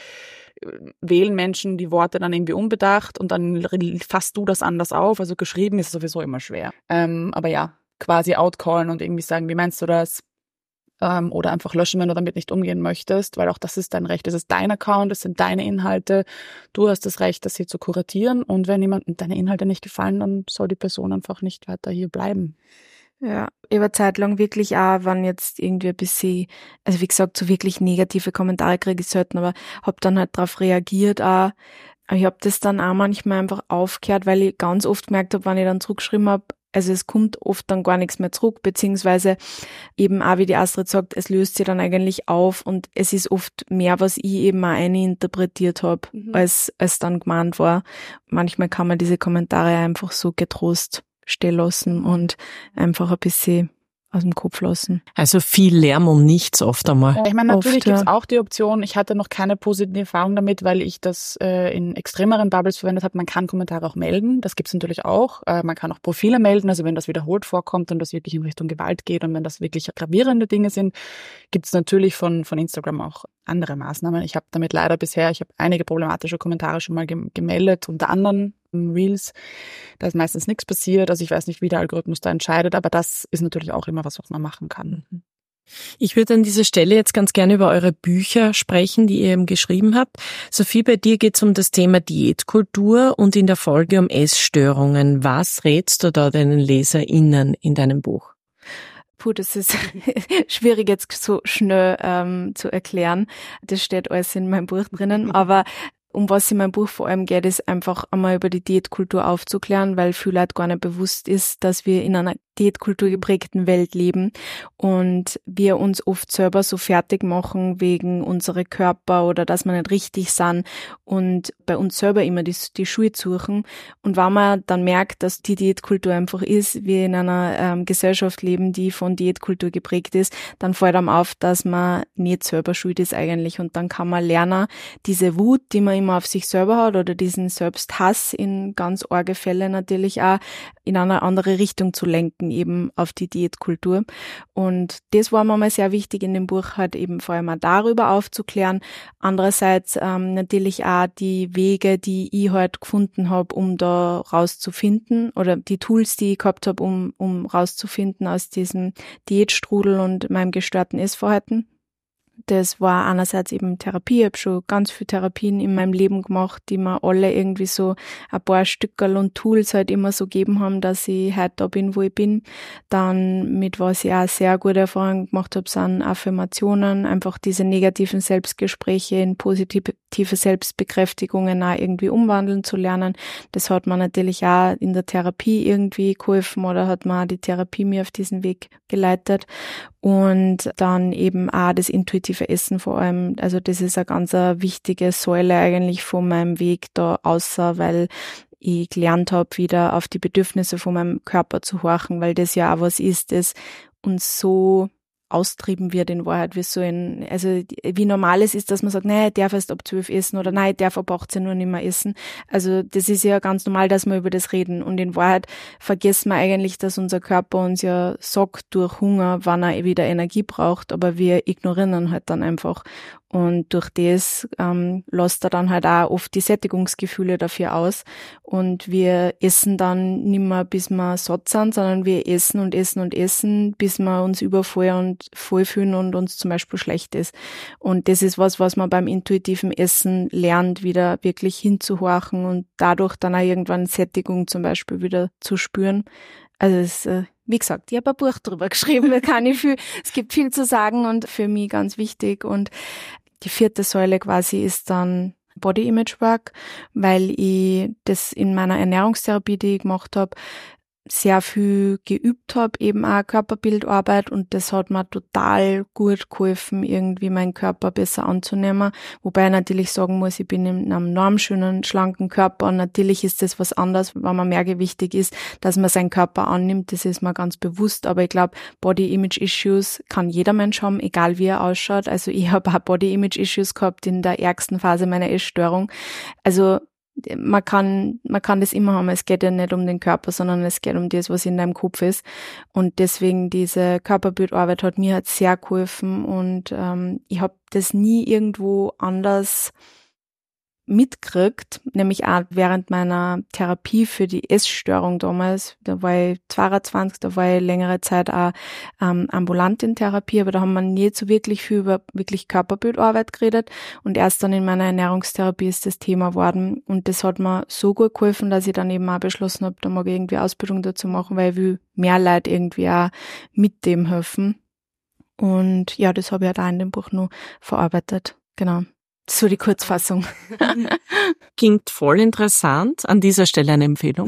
wählen Menschen die Worte dann irgendwie unbedacht und dann fasst du das anders auf. Also geschrieben ist sowieso immer schwer. Ähm, aber ja, quasi outcallen und irgendwie sagen, wie meinst du das? Ähm, oder einfach löschen, wenn du damit nicht umgehen möchtest, weil auch das ist dein Recht. Das ist dein Account, das sind deine Inhalte. Du hast das Recht, das hier zu kuratieren. Und wenn jemandem deine Inhalte nicht gefallen, dann soll die Person einfach nicht weiter hier bleiben. Ja, über Zeit lang wirklich auch, wenn jetzt irgendwie ein bisschen, also wie gesagt, so wirklich negative Kommentare kriege ich selten, aber hab dann halt drauf reagiert auch. Aber ich hab das dann auch manchmal einfach aufgehört, weil ich ganz oft gemerkt habe, wenn ich dann zurückgeschrieben habe, also es kommt oft dann gar nichts mehr zurück, beziehungsweise eben auch, wie die Astrid sagt, es löst sich dann eigentlich auf und es ist oft mehr, was ich eben auch eininterpretiert habe, mhm. als, als dann gemeint war. Manchmal kann man diese Kommentare einfach so getrost stehen lassen und einfach ein bisschen aus dem Kopf lassen. Also viel Lärm um nichts oft einmal. Ich meine, natürlich oft, gibt's ja. auch die Option, ich hatte noch keine positive Erfahrung damit, weil ich das äh, in extremeren Bubbles verwendet habe. Man kann Kommentare auch melden, das gibt's natürlich auch. Äh, man kann auch Profile melden, also wenn das wiederholt vorkommt und das wirklich in Richtung Gewalt geht und wenn das wirklich gravierende Dinge sind, gibt's natürlich von von Instagram auch andere Maßnahmen. Ich habe damit leider bisher, ich habe einige problematische Kommentare schon mal gem- gemeldet, unter anderem Reels, da ist meistens nichts passiert, also ich weiß nicht, wie der Algorithmus da entscheidet, aber das ist natürlich auch immer was, was man machen kann. Ich würde an dieser Stelle jetzt ganz gerne über eure Bücher sprechen, die ihr eben geschrieben habt. Sophie, bei dir geht es um das Thema Diätkultur und in der Folge um Essstörungen. Was rätst du da deinen LeserInnen in deinem Buch? Puh, das ist schwierig jetzt so schnell ähm, zu erklären. Das steht alles in meinem Buch drinnen, aber um was in meinem Buch vor allem geht, ist einfach einmal über die Diätkultur aufzuklären, weil viel Leute gar nicht bewusst ist, dass wir in einer Diätkultur geprägten Welt leben und wir uns oft selber so fertig machen wegen unserer Körper oder dass wir nicht richtig sind und bei uns selber immer die, die Schuld suchen. Und wenn man dann merkt, dass die Diätkultur einfach ist, wir in einer ähm, Gesellschaft leben, die von Diätkultur geprägt ist, dann fällt einem auf, dass man nicht selber schuld ist eigentlich und dann kann man lernen, diese Wut, die man immer auf sich selber hat oder diesen Selbsthass in ganz arge Fälle natürlich auch in eine andere Richtung zu lenken, eben auf die Diätkultur. Und das war mir mal sehr wichtig in dem Buch, halt eben vor allem auch darüber aufzuklären. Andererseits ähm, natürlich auch die Wege, die ich halt gefunden habe, um da rauszufinden oder die Tools, die ich gehabt habe, um, um rauszufinden aus diesem Diätstrudel und meinem gestörten Essverhalten. Das war einerseits eben Therapie. Ich habe schon ganz viele Therapien in meinem Leben gemacht, die mir alle irgendwie so ein paar Stückerl und Tools halt immer so gegeben haben, dass ich heute da bin, wo ich bin. Dann, mit was ich auch sehr gute Erfahrungen gemacht habe, sind Affirmationen, einfach diese negativen Selbstgespräche in positive Selbstbekräftigungen auch irgendwie umwandeln zu lernen. Das hat mir natürlich auch in der Therapie irgendwie geholfen oder hat mir auch die Therapie mir auf diesen Weg geleitet. Und dann eben auch das intuitive Essen vor allem. Also das ist eine ganz eine wichtige Säule eigentlich von meinem Weg da außer, weil ich gelernt habe, wieder auf die Bedürfnisse von meinem Körper zu horchen, weil das ja auch was ist, das uns so austrieben wird in Wahrheit, wie so ein, also wie normal es ist, dass man sagt, nein, ich darf erst ab zwölf essen oder nein, ich darf ab achtzehn Uhr nicht mehr essen. Also das ist ja ganz normal, dass wir über das reden und in Wahrheit vergessen wir eigentlich, dass unser Körper uns ja sagt durch Hunger, wann er wieder Energie braucht, aber wir ignorieren ihn halt dann einfach. Und durch das ähm, lässt er dann halt auch oft die Sättigungsgefühle dafür aus. Und wir essen dann nicht mehr, bis wir satt sind, sondern wir essen und essen und essen, bis wir uns übervoll und voll fühlen und uns zum Beispiel schlecht ist. Und das ist was, was man beim intuitiven Essen lernt, wieder wirklich hinzuhorchen und dadurch dann auch irgendwann Sättigung zum Beispiel wieder zu spüren. Also es äh, wie gesagt, ich habe ein Buch drüber geschrieben, da kann ich viel, es gibt viel zu sagen und für mich ganz wichtig. Und die vierte Säule quasi ist dann Body Image Work, weil ich das in meiner Ernährungstherapie, die ich gemacht habe, sehr viel geübt habe, eben auch Körperbildarbeit und das hat mir total gut geholfen, irgendwie meinen Körper besser anzunehmen. Wobei ich natürlich sagen muss, ich bin in einem normschönen, schlanken Körper und natürlich ist das was anderes, wenn man mehrgewichtig ist, dass man seinen Körper annimmt, das ist mir ganz bewusst, aber ich glaube, Body Image Issues kann jeder Mensch haben, egal wie er ausschaut. Also ich habe auch Body Image Issues gehabt in der ärgsten Phase meiner Essstörung. Also man kann, man kann das immer haben. Es geht ja nicht um den Körper, sondern es geht um das, was in deinem Kopf ist. Und deswegen diese Körperbildarbeit hat mir halt sehr geholfen und ähm, ich habe das nie irgendwo anders mitgekriegt, nämlich auch während meiner Therapie für die Essstörung damals, da war ich zweiundzwanzig, da war ich längere Zeit auch ähm, ambulant in Therapie, aber da haben wir nie so wirklich viel über wirklich Körperbildarbeit geredet und erst dann in meiner Ernährungstherapie ist das Thema geworden und das hat mir so gut geholfen, dass ich dann eben auch beschlossen habe, da mag ich irgendwie Ausbildung dazu machen, weil ich will mehr Leute irgendwie auch mit dem helfen und ja, das habe ich halt auch in dem Buch noch verarbeitet, genau. So die Kurzfassung. Klingt voll interessant. An dieser Stelle eine Empfehlung.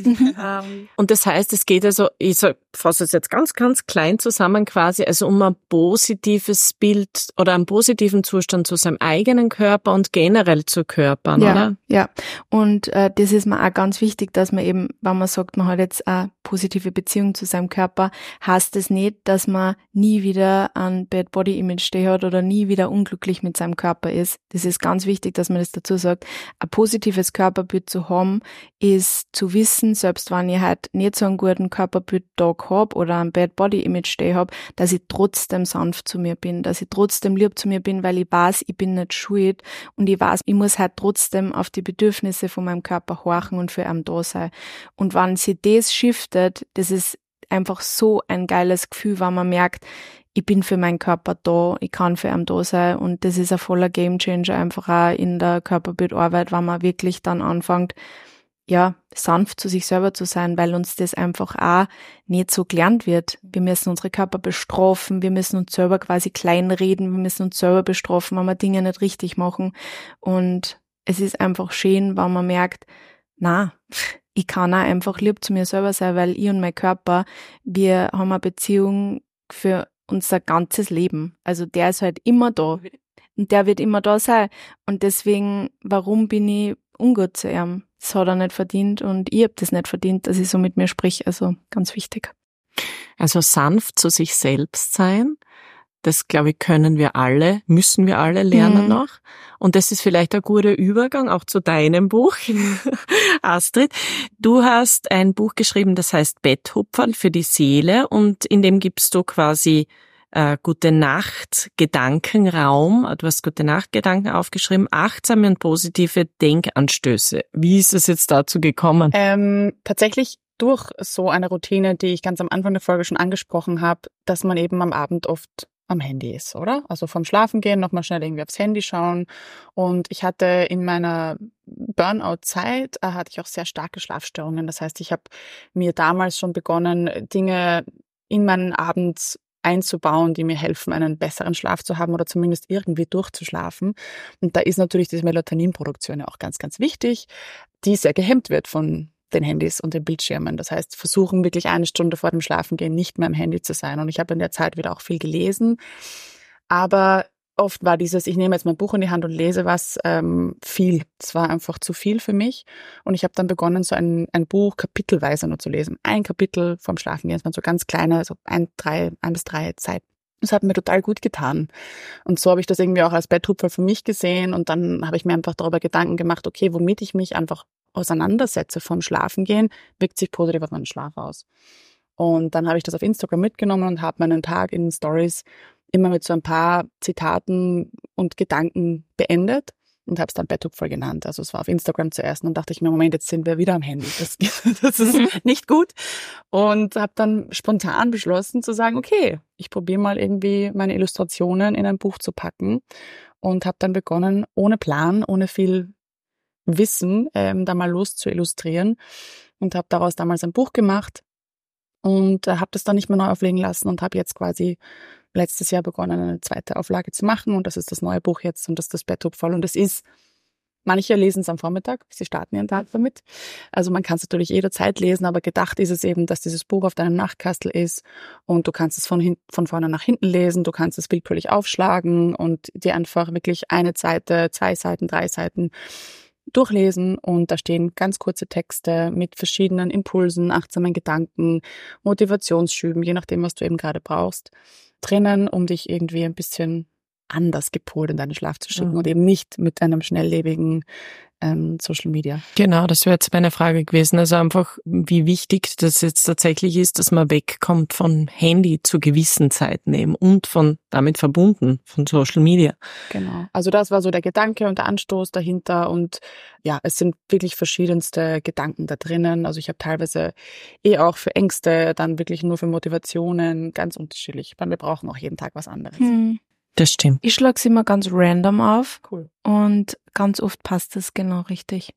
Und das heißt, es geht also, ich fasse es jetzt ganz, ganz klein zusammen quasi, also um ein positives Bild oder einen positiven Zustand zu seinem eigenen Körper und generell zu Körpern, ja, oder? Ja, und äh, das ist mir auch ganz wichtig, dass man eben, wenn man sagt, man hat jetzt eine positive Beziehung zu seinem Körper, heißt das nicht, dass man nie wieder ein Bad Body Image stehen hat oder nie wieder unglücklich mit seinem Körper ist. Das ist ganz wichtig, dass man das dazu sagt. Ein positives Körperbild zu haben, ist zu wissen, selbst wenn ich halt nicht so einen guten Körperbildtag habe oder ein Bad Body Image stehen habe, dass ich trotzdem sanft zu mir bin, dass ich trotzdem lieb zu mir bin, weil ich weiß, ich bin nicht schuld und ich weiß, ich muss halt trotzdem auf die Bedürfnisse von meinem Körper horchen und für ihn da sein. Und wenn sich das shiftet, das ist einfach so ein geiles Gefühl, wenn man merkt, ich bin für meinen Körper da, ich kann für ihn da sein und das ist ein voller Gamechanger einfach auch in der Körperbildarbeit, wenn man wirklich dann anfängt, ja, sanft zu sich selber zu sein, weil uns das einfach auch nicht so gelernt wird. Wir müssen unsere Körper bestrafen, wir müssen uns selber quasi kleinreden, wir müssen uns selber bestrafen, wenn wir Dinge nicht richtig machen und es ist einfach schön, wenn man merkt, na, ich kann auch einfach lieb zu mir selber sein, weil ich und mein Körper, wir haben eine Beziehung für unser ganzes Leben. Also der ist halt immer da und der wird immer da sein. Und deswegen, warum bin ich ungut zu ihm? Das hat er nicht verdient und ich hab das nicht verdient, dass ich so mit mir sprich. Also ganz wichtig. Also sanft zu sich selbst sein. Das, glaube ich, können wir alle, müssen wir alle lernen mhm. noch. Und das ist vielleicht ein guter Übergang auch zu deinem Buch, Astrid. Du hast ein Buch geschrieben, das heißt Betthupferl für die Seele und in dem gibst du quasi äh, Gute Nacht Gedankenraum. Du hast Gute Nacht Gedanken aufgeschrieben, achtsame und positive Denkanstöße. Wie ist es jetzt dazu gekommen? Ähm, tatsächlich durch so eine Routine, die ich ganz am Anfang der Folge schon angesprochen habe, dass man eben am Abend oft am Handy ist, oder? Also vom Schlafengehen nochmal schnell irgendwie aufs Handy schauen. Und ich hatte in meiner Burnout-Zeit, äh, hatte ich auch sehr starke Schlafstörungen. Das heißt, ich habe mir damals schon begonnen, Dinge in meinen Abend einzubauen, die mir helfen, einen besseren Schlaf zu haben oder zumindest irgendwie durchzuschlafen. Und da ist natürlich diese Melatoninproduktion ja auch ganz, ganz wichtig, die sehr gehemmt wird von den Handys und den Bildschirmen. Das heißt, versuchen wirklich eine Stunde vor dem Schlafengehen nicht mehr am Handy zu sein. Und ich habe in der Zeit wieder auch viel gelesen. Aber oft war dieses, ich nehme jetzt mein Buch in die Hand und lese was, ähm, viel. Es war einfach zu viel für mich. Und ich habe dann begonnen, so ein, ein Buch kapitelweise nur zu lesen. Ein Kapitel vorm Schlafengehen, es waren so ganz kleine, so ein, drei, ein bis drei Seiten. Das hat mir total gut getan. Und so habe ich das irgendwie auch als Betthupferl für mich gesehen. Und dann habe ich mir einfach darüber Gedanken gemacht, okay, womit ich mich einfach auseinandersetze vorm Schlafengehen, wirkt sich positiv auf meinen Schlaf aus. Und dann habe ich das auf Instagram mitgenommen und habe meinen Tag in Stories immer mit so ein paar Zitaten und Gedanken beendet und habe es dann Betthupferl genannt. Also es war auf Instagram zuerst und dann dachte ich mir, Moment, jetzt sind wir wieder am Handy. Das, das ist nicht gut. Und habe dann spontan beschlossen zu sagen, okay, ich probiere mal irgendwie meine Illustrationen in ein Buch zu packen und habe dann begonnen, ohne Plan, ohne viel Wissen, ähm, da mal los zu illustrieren und habe daraus damals ein Buch gemacht und äh, habe das dann nicht mehr neu auflegen lassen und habe jetzt quasi letztes Jahr begonnen, eine zweite Auflage zu machen und das ist das neue Buch jetzt und das ist das Betthupferl und es ist, manche lesen es am Vormittag, sie starten ihren Tag damit, also man kann es natürlich jederzeit lesen, aber gedacht ist es eben, dass dieses Buch auf deinem Nachtkastel ist und du kannst es von, hin, von vorne nach hinten lesen, du kannst es willkürlich aufschlagen und dir einfach wirklich eine Seite, zwei Seiten, drei Seiten durchlesen und da stehen ganz kurze Texte mit verschiedenen Impulsen, achtsamen Gedanken, Motivationsschüben, je nachdem, was du eben gerade brauchst, drinnen, um dich irgendwie ein bisschen anders gepolt in deinen Schlaf zu schicken mhm. und eben nicht mit einem schnelllebigen ähm, Social Media. Genau, das wäre jetzt meine Frage gewesen. Also einfach, wie wichtig das jetzt tatsächlich ist, dass man wegkommt von Handy zu gewissen Zeiten eben und von damit verbunden von Social Media. Genau. Also das war so der Gedanke und der Anstoß dahinter und ja, es sind wirklich verschiedenste Gedanken da drinnen. Also ich habe teilweise eh auch für Ängste, dann wirklich nur für Motivationen, ganz unterschiedlich. Weil wir brauchen auch jeden Tag was anderes. Hm. Das stimmt. Ich schlage es immer ganz random auf. Cool. Und ganz oft passt es genau richtig.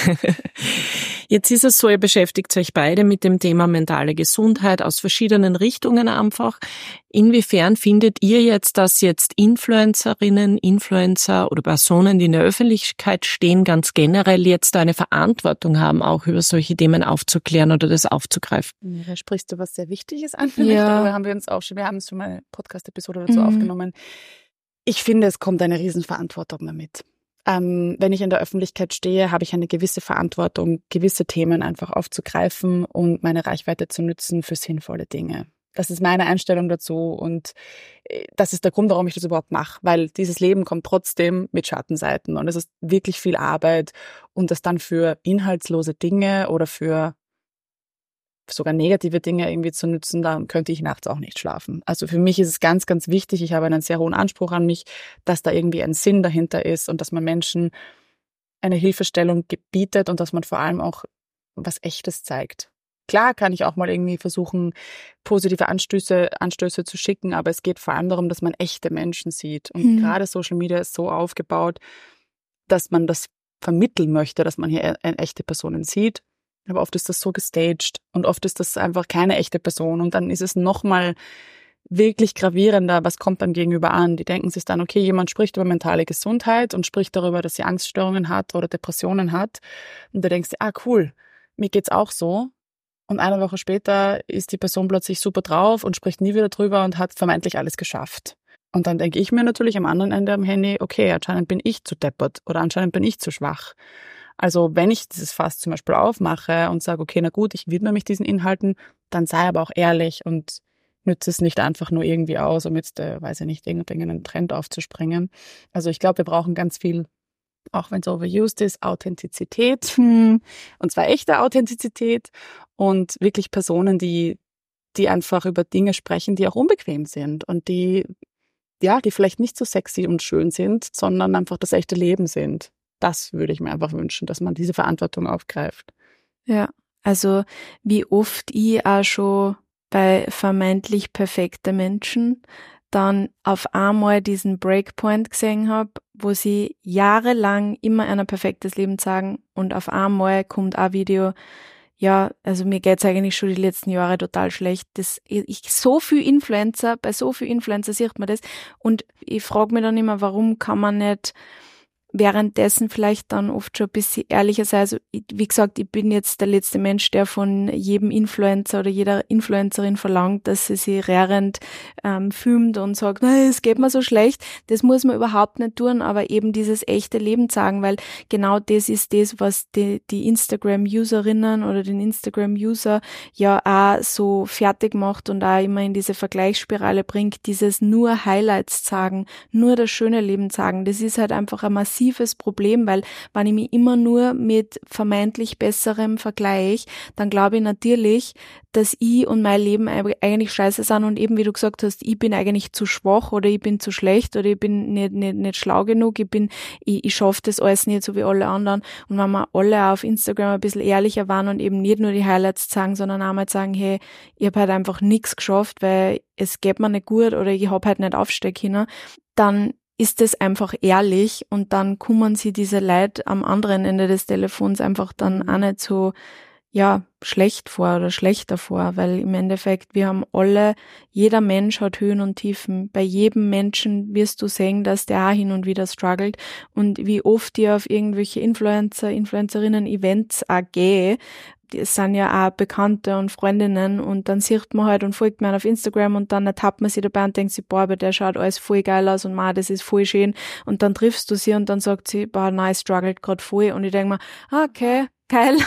Jetzt ist es so, ihr beschäftigt euch beide mit dem Thema mentale Gesundheit aus verschiedenen Richtungen einfach. Inwiefern findet ihr jetzt, dass jetzt Influencerinnen, Influencer oder Personen, die in der Öffentlichkeit stehen, ganz generell jetzt eine Verantwortung haben, auch über solche Themen aufzuklären oder das aufzugreifen? Ja, da sprichst du was sehr Wichtiges an, vielleicht. Ja. Darüber haben wir uns auch schon, wir haben es schon mal eine Podcast-Episode dazu mhm. aufgenommen. Ich finde, es kommt eine Riesenverantwortung damit. Ähm, wenn ich in der Öffentlichkeit stehe, habe ich eine gewisse Verantwortung, gewisse Themen einfach aufzugreifen und meine Reichweite zu nutzen für sinnvolle Dinge. Das ist meine Einstellung dazu und das ist der Grund, warum ich das überhaupt mache, weil dieses Leben kommt trotzdem mit Schattenseiten und es ist wirklich viel Arbeit und das dann für inhaltslose Dinge oder für sogar negative Dinge irgendwie zu nutzen, dann könnte ich nachts auch nicht schlafen. Also für mich ist es ganz, ganz wichtig, ich habe einen sehr hohen Anspruch an mich, dass da irgendwie ein Sinn dahinter ist und dass man Menschen eine Hilfestellung bietet und dass man vor allem auch was Echtes zeigt. Klar kann ich auch mal irgendwie versuchen, positive Anstöße, Anstöße zu schicken, aber es geht vor allem darum, dass man echte Menschen sieht. Und mhm. gerade Social Media ist so aufgebaut, dass man das vermitteln möchte, dass man hier echte Personen sieht. Aber oft ist das so gestaged und oft ist das einfach keine echte Person und dann ist es nochmal wirklich gravierender, was kommt beim Gegenüber an. Die denken sich dann, okay, jemand spricht über mentale Gesundheit und spricht darüber, dass sie Angststörungen hat oder Depressionen hat und da denkst du, ah cool, mir geht's auch so und eine Woche später ist die Person plötzlich super drauf und spricht nie wieder drüber und hat vermeintlich alles geschafft. Und dann denke ich mir natürlich am anderen Ende am Handy, okay, anscheinend bin ich zu deppert oder anscheinend bin ich zu schwach. Also wenn ich dieses Fass zum Beispiel aufmache und sage, okay, na gut, ich widme mich diesen Inhalten, dann sei aber auch ehrlich und nütze es nicht einfach nur irgendwie aus, um jetzt, äh, weiß ich nicht, irgendeinen Trend aufzuspringen. Also ich glaube, wir brauchen ganz viel, auch wenn es overused ist, Authentizität. Hm. Und zwar echte Authentizität und wirklich Personen, die, die einfach über Dinge sprechen, die auch unbequem sind und die, ja, die vielleicht nicht so sexy und schön sind, sondern einfach das echte Leben sind. Das würde ich mir einfach wünschen, dass man diese Verantwortung aufgreift. Ja, also wie oft ich auch schon bei vermeintlich perfekten Menschen dann auf einmal diesen Breakpoint gesehen habe, wo sie jahrelang immer ein perfektes Leben zeigen und auf einmal kommt ein Video, ja, also mir geht's eigentlich schon die letzten Jahre total schlecht. Das, ich, so viel Influencer, bei so viel Influencer sieht man das und ich frage mich dann immer, warum kann man nicht währenddessen vielleicht dann oft schon ein bisschen ehrlicher sein. Also wie gesagt, ich bin jetzt der letzte Mensch, der von jedem Influencer oder jeder Influencerin verlangt, dass sie sich rührend ähm, filmt und sagt, nein, es geht mir so schlecht. Das muss man überhaupt nicht tun, aber eben dieses echte Leben zeigen, weil genau das ist das, was die, die Instagram-Userinnen oder den Instagram-User ja auch so fertig macht und auch immer in diese Vergleichsspirale bringt, dieses nur Highlights zeigen, nur das schöne Leben zeigen. Das ist halt einfach ein massives Problem, weil wenn ich mich immer nur mit vermeintlich besserem vergleiche, dann glaube ich natürlich, dass ich und mein Leben eigentlich scheiße sind und eben, wie du gesagt hast, ich bin eigentlich zu schwach oder ich bin zu schlecht oder ich bin nicht, nicht, nicht schlau genug, ich bin, ich, ich schaffe das alles nicht so wie alle anderen. Und wenn wir alle auf Instagram ein bisschen ehrlicher waren und eben nicht nur die Highlights zeigen, sondern auch mal sagen, hey, ich habe halt einfach nichts geschafft, weil es geht mir nicht gut oder ich habe halt nicht aufstehen können, dann ist es einfach ehrlich und dann kommen sie diese Leute am anderen Ende des Telefons einfach dann auch nicht so, ja, schlecht vor oder schlechter vor, weil im Endeffekt, wir haben alle, jeder Mensch hat Höhen und Tiefen. Bei jedem Menschen wirst du sehen, dass der auch hin und wieder struggelt und wie oft die auf irgendwelche Influencer, Influencerinnen Events auch gehen, die sind ja auch Bekannte und Freundinnen und dann sieht man halt und folgt man auf Instagram und dann ertappt man sie dabei und denkt sich, boah, aber der schaut alles voll geil aus und ma, das ist voll schön und dann triffst du sie und dann sagt sie, boah, nein, struggelt gerade voll und ich denke mir, ah, okay, geil,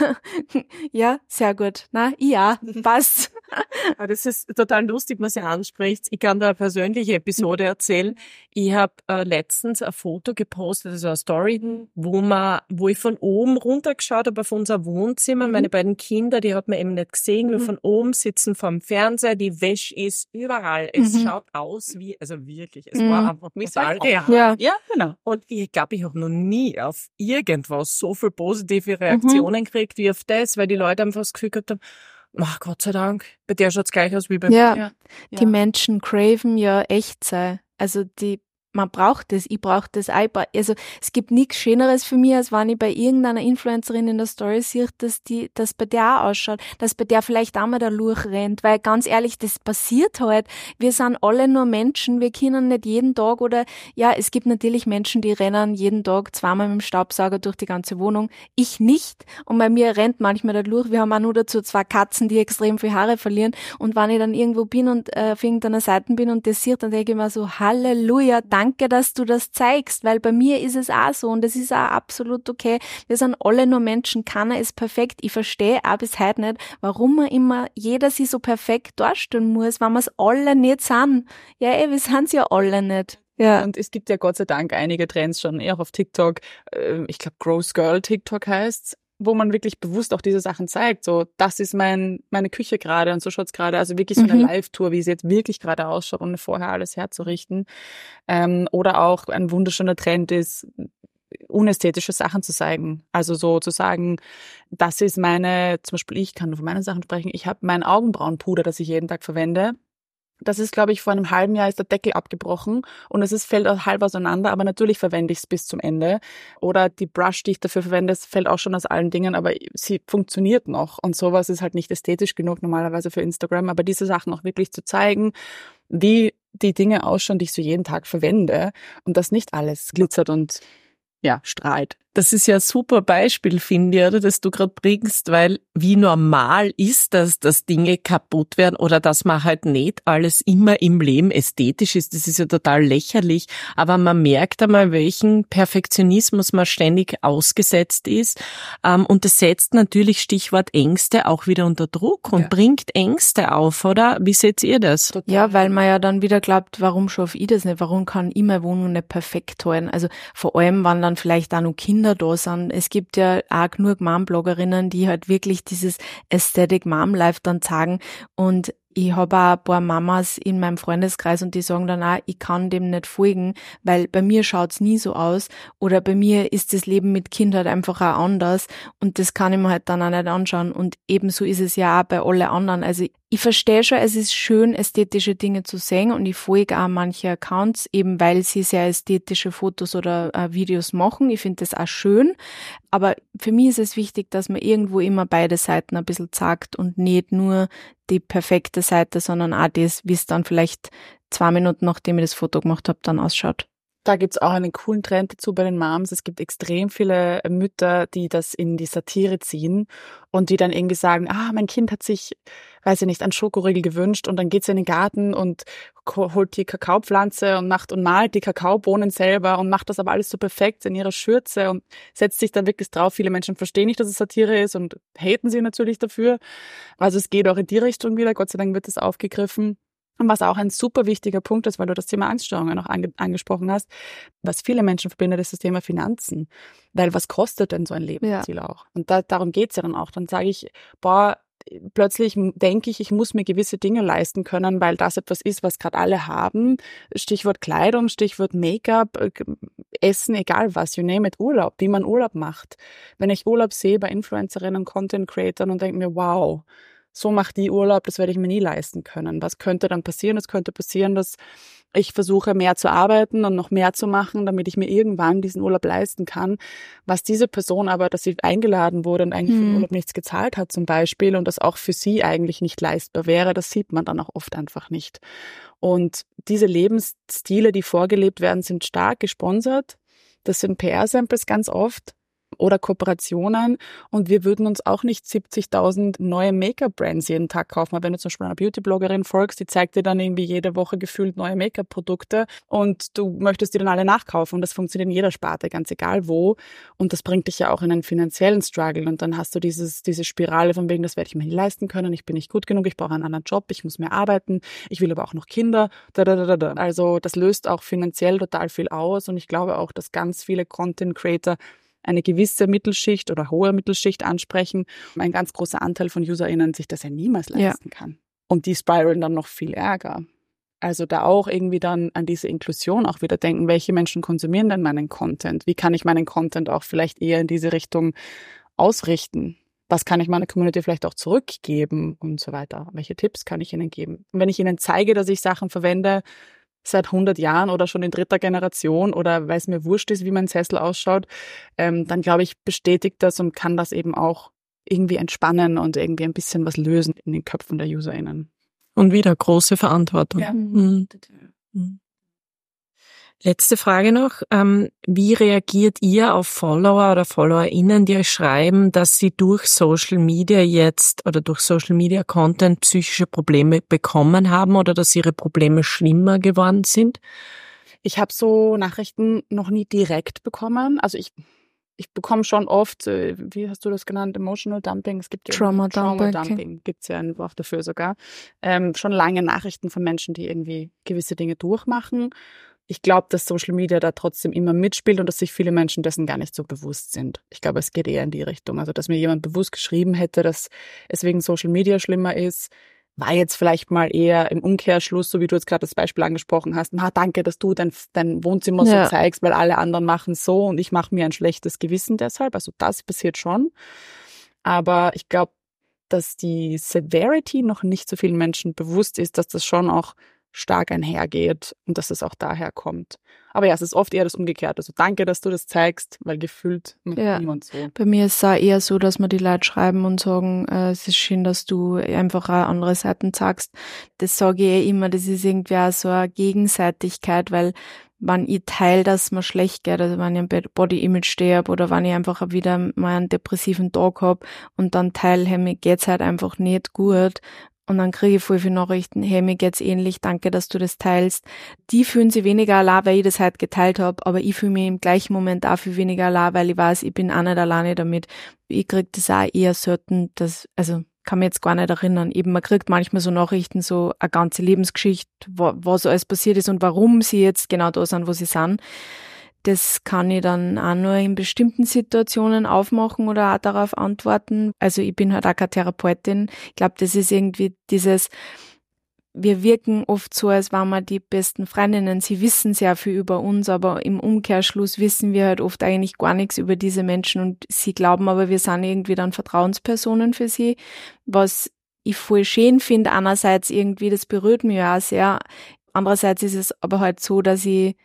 ja, sehr gut, na, ja, passt. Aber das ist total lustig, was ihr anspricht. Ich kann da eine persönliche Episode erzählen. Ich habe äh, letztens ein Foto gepostet, also eine Story, wo man, wo ich von oben runtergeschaut habe auf unser Wohnzimmer. Mhm. Meine beiden Kinder, die hat man eben nicht gesehen. Wir mhm. von oben sitzen vorm Fernseher, die Wäsche ist überall. Es mhm. schaut aus wie, also wirklich, es mhm. war einfach total real. Ja. ja, genau. Und ich glaube, ich habe noch nie auf irgendwas so viel positive Reaktionen mhm. gekriegt wie auf das, weil die Leute einfach das Gefühl gehabt haben, ach, Gott sei Dank, bei der schaut's gleich aus wie bei ja, mir. Ja, die Menschen craven ja echt sein. Also die, man braucht das, ich brauche das auch. Also es gibt nichts Schöneres für mich, als wenn ich bei irgendeiner Influencerin in der Story sehe, dass die, dass bei der auch ausschaut, dass bei der vielleicht auch mal der Luch rennt, weil ganz ehrlich, das passiert halt. Wir sind alle nur Menschen, wir können nicht jeden Tag oder, ja, es gibt natürlich Menschen, die rennen jeden Tag zweimal mit dem Staubsauger durch die ganze Wohnung. Ich nicht. Und bei mir rennt manchmal der Luch. Wir haben auch nur dazu zwei Katzen, die extrem viel Haare verlieren. Und wenn ich dann irgendwo bin und äh, auf irgendeiner Seite bin und das sehe, dann denke ich mir so, Halleluja, danke, dass du das zeigst, weil bei mir ist es auch so und das ist auch absolut okay. Wir sind alle nur Menschen, keiner ist perfekt. Ich verstehe auch bis heute nicht, warum man immer jeder sich so perfekt darstellen muss, wenn wir es alle nicht sind. Ja, ey, wir sind es ja alle nicht. Ja. Und es gibt ja Gott sei Dank einige Trends schon, eher auf TikTok. Ich glaube, Gross Girl TikTok heißt's, wo man wirklich bewusst auch diese Sachen zeigt. So, das ist mein meine Küche gerade und so schaut's gerade. Also wirklich so eine mhm. Live-Tour, wie sie jetzt wirklich gerade ausschaut, ohne vorher alles herzurichten. Ähm, oder auch ein wunderschöner Trend ist, unästhetische Sachen zu zeigen. Also so zu sagen, das ist meine, zum Beispiel ich kann nur von meinen Sachen sprechen, ich habe mein Augenbrauenpuder, das ich jeden Tag verwende. Das ist, glaube ich, vor einem halben Jahr ist der Deckel abgebrochen und es ist, fällt auch halb auseinander, aber natürlich verwende ich es bis zum Ende. Oder die Brush, die ich dafür verwende, es fällt auch schon aus allen Dingen, aber sie funktioniert noch. Und sowas ist halt nicht ästhetisch genug normalerweise für Instagram, aber diese Sachen auch wirklich zu zeigen, wie die Dinge ausschauen, die ich so jeden Tag verwende und dass nicht alles glitzert und ja, strahlt. Das ist ja ein super Beispiel, finde ich, oder, das du gerade bringst, weil wie normal ist das, dass Dinge kaputt werden oder dass man halt nicht alles immer im Leben ästhetisch ist. Das ist ja total lächerlich, aber man merkt einmal, welchen Perfektionismus man ständig ausgesetzt ist, und das setzt natürlich Stichwort Ängste auch wieder unter Druck und ja. bringt Ängste auf, oder? Wie seht ihr das? Ja, weil man ja dann wieder glaubt, warum schaffe ich das nicht? Warum kann ich meine Wohnung nicht perfekt halten? Also vor allem, wenn dann vielleicht auch noch Kinder da sind. Es gibt ja auch genug Mom-Bloggerinnen, die halt wirklich dieses Aesthetic Mom Life dann zeigen und ich habe auch ein paar Mamas in meinem Freundeskreis und die sagen dann auch, ich kann dem nicht folgen, weil bei mir schaut's nie so aus oder bei mir ist das Leben mit Kind halt einfach auch anders und das kann ich mir halt dann auch nicht anschauen und ebenso ist es ja auch bei allen anderen. Also ich verstehe schon, es ist schön, ästhetische Dinge zu sehen und ich folge auch manche Accounts, eben weil sie sehr ästhetische Fotos oder äh, Videos machen. Ich finde das auch schön, aber für mich ist es wichtig, dass man irgendwo immer beide Seiten ein bisschen zeigt und nicht nur die perfekte Seite, sondern auch das, wie es dann vielleicht zwei Minuten, nachdem ich das Foto gemacht habe, dann ausschaut. Da gibt's auch einen coolen Trend dazu bei den Moms. Es gibt extrem viele Mütter, die das in die Satire ziehen und die dann irgendwie sagen, ah, mein Kind hat sich, weiß ich nicht, einen Schokoriegel gewünscht und dann geht sie in den Garten und holt die Kakaopflanze und macht und malt die Kakaobohnen selber und macht das aber alles so perfekt in ihrer Schürze und setzt sich dann wirklich drauf. Viele Menschen verstehen nicht, dass es Satire ist und haten sie natürlich dafür. Also es geht auch in die Richtung wieder. Gott sei Dank wird das aufgegriffen. Und was auch ein super wichtiger Punkt ist, weil du das Thema Angststörungen noch ange- angesprochen hast, was viele Menschen verbindet, ist das Thema Finanzen. Weil was kostet denn so ein Lebensziel ja. auch? Und da, darum geht's ja dann auch. Dann sage ich, boah, plötzlich denke ich, ich muss mir gewisse Dinge leisten können, weil das etwas ist, was gerade alle haben. Stichwort Kleidung, Stichwort Make-up, Essen, egal was, you name it, Urlaub, wie man Urlaub macht. Wenn ich Urlaub sehe bei Influencerinnen und Content-Creatern und denke mir, wow, so macht die Urlaub, das werde ich mir nie leisten können. Was könnte dann passieren? Es könnte passieren, dass ich versuche, mehr zu arbeiten und noch mehr zu machen, damit ich mir irgendwann diesen Urlaub leisten kann. Was diese Person aber, dass sie eingeladen wurde und eigentlich hm. für den Urlaub nichts gezahlt hat zum Beispiel und das auch für sie eigentlich nicht leistbar wäre, das sieht man dann auch oft einfach nicht. Und diese Lebensstile, die vorgelebt werden, sind stark gesponsert. Das sind P R-Samples ganz oft. Oder Kooperationen und wir würden uns auch nicht siebzigtausend neue Make-up-Brands jeden Tag kaufen. Aber wenn du zum Beispiel einer Beauty-Bloggerin folgst, die zeigt dir dann irgendwie jede Woche gefühlt neue Make-up-Produkte und du möchtest die dann alle nachkaufen und das funktioniert in jeder Sparte, ganz egal wo und das bringt dich ja auch in einen finanziellen Struggle und dann hast du dieses diese Spirale von wegen, das werde ich mir nicht leisten können, ich bin nicht gut genug, ich brauche einen anderen Job, ich muss mehr arbeiten, ich will aber auch noch Kinder, da, da, da, da. Also das löst auch finanziell total viel aus und ich glaube auch, dass ganz viele Content-Creator eine gewisse Mittelschicht oder hohe Mittelschicht ansprechen, ein ganz großer Anteil von UserInnen sich das ja niemals leisten ja. kann. Und die spiralen dann noch viel ärger. Also da auch irgendwie dann an diese Inklusion auch wieder denken, welche Menschen konsumieren denn meinen Content? Wie kann ich meinen Content auch vielleicht eher in diese Richtung ausrichten? Was kann ich meiner Community vielleicht auch zurückgeben und so weiter? Welche Tipps kann ich ihnen geben? Und wenn ich ihnen zeige, dass ich Sachen verwende, seit hundert Jahren oder schon in dritter Generation oder weil es mir wurscht ist, wie mein Sessel ausschaut, ähm, dann glaube ich, bestätigt das und kann das eben auch irgendwie entspannen und irgendwie ein bisschen was lösen in den Köpfen der UserInnen. Und wieder große Verantwortung. Ja. Mhm. Mhm. Letzte Frage noch. Ähm, wie reagiert ihr auf Follower oder FollowerInnen, die euch schreiben, dass sie durch Social Media jetzt oder durch Social Media Content psychische Probleme bekommen haben oder dass ihre Probleme schlimmer geworden sind? Ich habe so Nachrichten noch nie direkt bekommen. Also ich ich bekomme schon oft, wie hast du das genannt, Emotional Dumping, es gibt ja Trauma Dumping, Trauma Dumping gibt es ja einen Wort dafür sogar. Ähm, schon lange Nachrichten von Menschen, die irgendwie gewisse Dinge durchmachen. Ich glaube, dass Social Media da trotzdem immer mitspielt und dass sich viele Menschen dessen gar nicht so bewusst sind. Ich glaube, es geht eher in die Richtung. Also, dass mir jemand bewusst geschrieben hätte, dass es wegen Social Media schlimmer ist, war jetzt vielleicht mal eher im Umkehrschluss, so wie du jetzt gerade das Beispiel angesprochen hast. Na, danke, dass du dein, dein Wohnzimmer ja. so zeigst, weil alle anderen machen so und ich mache mir ein schlechtes Gewissen deshalb. Also das passiert schon. Aber ich glaube, dass die Severity noch nicht so vielen Menschen bewusst ist, dass das schon auch stark einhergeht und dass es auch daher kommt. Aber ja, es ist oft eher das Umgekehrte. Also danke, dass du das zeigst, weil gefühlt macht ja. niemand so. Bei mir ist es auch eher so, dass mir die Leute schreiben und sagen, äh, es ist schön, dass du einfach auch andere Seiten zeigst. Das sage ich eh immer, das ist irgendwie auch so eine Gegenseitigkeit, weil wenn ich teile, dass mir schlecht geht, also wenn ich ein Body-Image sterbe oder wenn ich einfach wieder mal einen depressiven Tag habe und dann teile, hey, mir geht's halt einfach nicht gut, und dann kriege ich voll viele Nachrichten, hey, mir geht's ähnlich, danke, dass du das teilst. Die fühlen sich weniger allein, weil ich das halt geteilt habe, aber ich fühle mich im gleichen Moment auch viel weniger allein, weil ich weiß, ich bin auch nicht alleine damit. Ich kriege das auch eher selten, das, also kann mich jetzt gar nicht erinnern. Eben, man kriegt manchmal so Nachrichten, so eine ganze Lebensgeschichte, was alles passiert ist und warum sie jetzt genau da sind, wo sie sind. Das kann ich dann auch nur in bestimmten Situationen aufmachen oder auch darauf antworten. Also ich bin halt auch keine Therapeutin. Ich glaube, das ist irgendwie dieses, wir wirken oft so, als wären wir die besten Freundinnen. Sie wissen sehr viel über uns, aber im Umkehrschluss wissen wir halt oft eigentlich gar nichts über diese Menschen und sie glauben aber, wir sind irgendwie dann Vertrauenspersonen für sie, was ich voll schön finde. Einerseits irgendwie, das berührt mich auch sehr. Andererseits ist es aber halt so, dass ich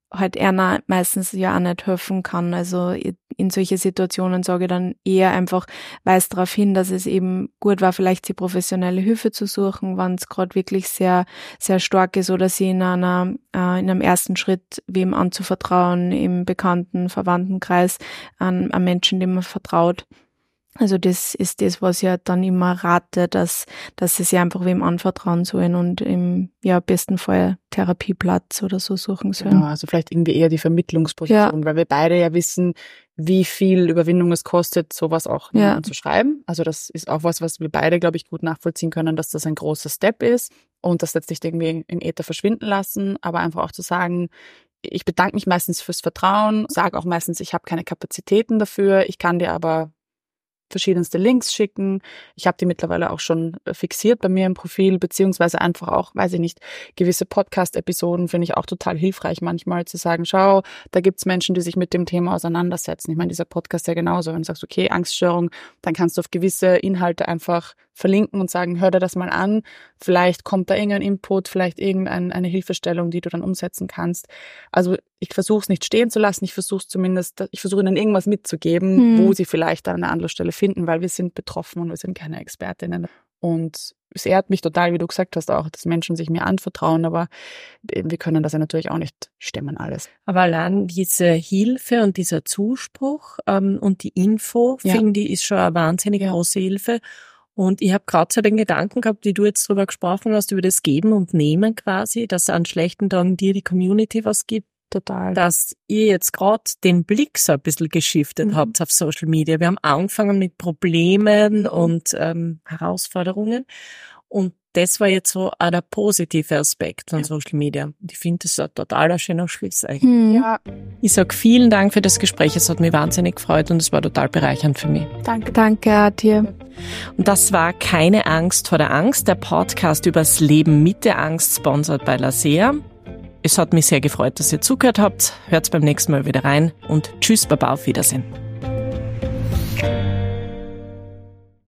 halt einer meistens ja auch nicht helfen kann. Also in solche Situationen sage ich dann eher einfach, weise darauf hin, dass es eben gut war, vielleicht die professionelle Hilfe zu suchen, wenn es gerade wirklich sehr, sehr stark ist oder sie in einer, äh, in einem ersten Schritt wem anzuvertrauen, im bekannten Verwandtenkreis, an, an Menschen, denen man vertraut. Also das ist das, was ich halt dann immer rate, dass, dass sie sich einfach wem anvertrauen sollen und im, ja, besten Fall Therapieplatz oder so suchen sollen. Genau, also vielleicht irgendwie eher die Vermittlungsposition, ja. Weil wir beide ja wissen, wie viel Überwindung es kostet, sowas auch ja. zu schreiben. Also das ist auch was, was wir beide, glaube ich, gut nachvollziehen können, dass das ein großer Step ist und das jetzt nicht irgendwie in Äther verschwinden lassen, aber einfach auch zu sagen, ich bedanke mich meistens fürs Vertrauen, sage auch meistens, ich habe keine Kapazitäten dafür, ich kann dir aber verschiedenste Links schicken. Ich habe die mittlerweile auch schon fixiert bei mir im Profil, beziehungsweise einfach auch, weiß ich nicht, gewisse Podcast-Episoden finde ich auch total hilfreich manchmal zu sagen, schau, da gibt's Menschen, die sich mit dem Thema auseinandersetzen. Ich meine, dieser Podcast ja genauso. Wenn du sagst, okay, Angststörung, dann kannst du auf gewisse Inhalte einfach verlinken und sagen, hör dir das mal an. Vielleicht kommt da irgendein Input, vielleicht irgendeine Hilfestellung, die du dann umsetzen kannst. Also ich versuche es nicht stehen zu lassen, ich versuche es zumindest, ich versuche ihnen irgendwas mitzugeben, hm. wo sie vielleicht an einer anderen Stelle finden, weil wir sind betroffen und wir sind keine Expertinnen. Und es ehrt mich total, wie du gesagt hast, auch, dass Menschen sich mir anvertrauen, aber wir können das ja natürlich auch nicht stemmen alles. Aber allein diese Hilfe und dieser Zuspruch ähm, und die Info, ja. finde ich, ist schon eine wahnsinnig ja. große Hilfe. Und ich habe gerade so den Gedanken gehabt, wie du jetzt drüber gesprochen hast, über das Geben und Nehmen quasi, dass an schlechten Tagen dir die Community was gibt. Total. Dass ihr jetzt gerade den Blick so ein bisschen geschiftet mhm. habt auf Social Media. Wir haben angefangen mit Problemen mhm. und ähm, Herausforderungen und das war jetzt so auch der positive Aspekt von ja. Social Media. Und ich finde, das ist ein total schöner Schluss eigentlich. Mhm. Ja. Ich sag vielen Dank für das Gespräch. Es hat mich wahnsinnig gefreut und es war total bereichernd für mich. Danke. Danke auch dir. Und das war Keine Angst vor der Angst, der Podcast übers Leben mit der Angst, sponsert bei Lasea. Es hat mich sehr gefreut, dass ihr zugehört habt. Hört beim nächsten Mal wieder rein und tschüss, Baba, auf Wiedersehen.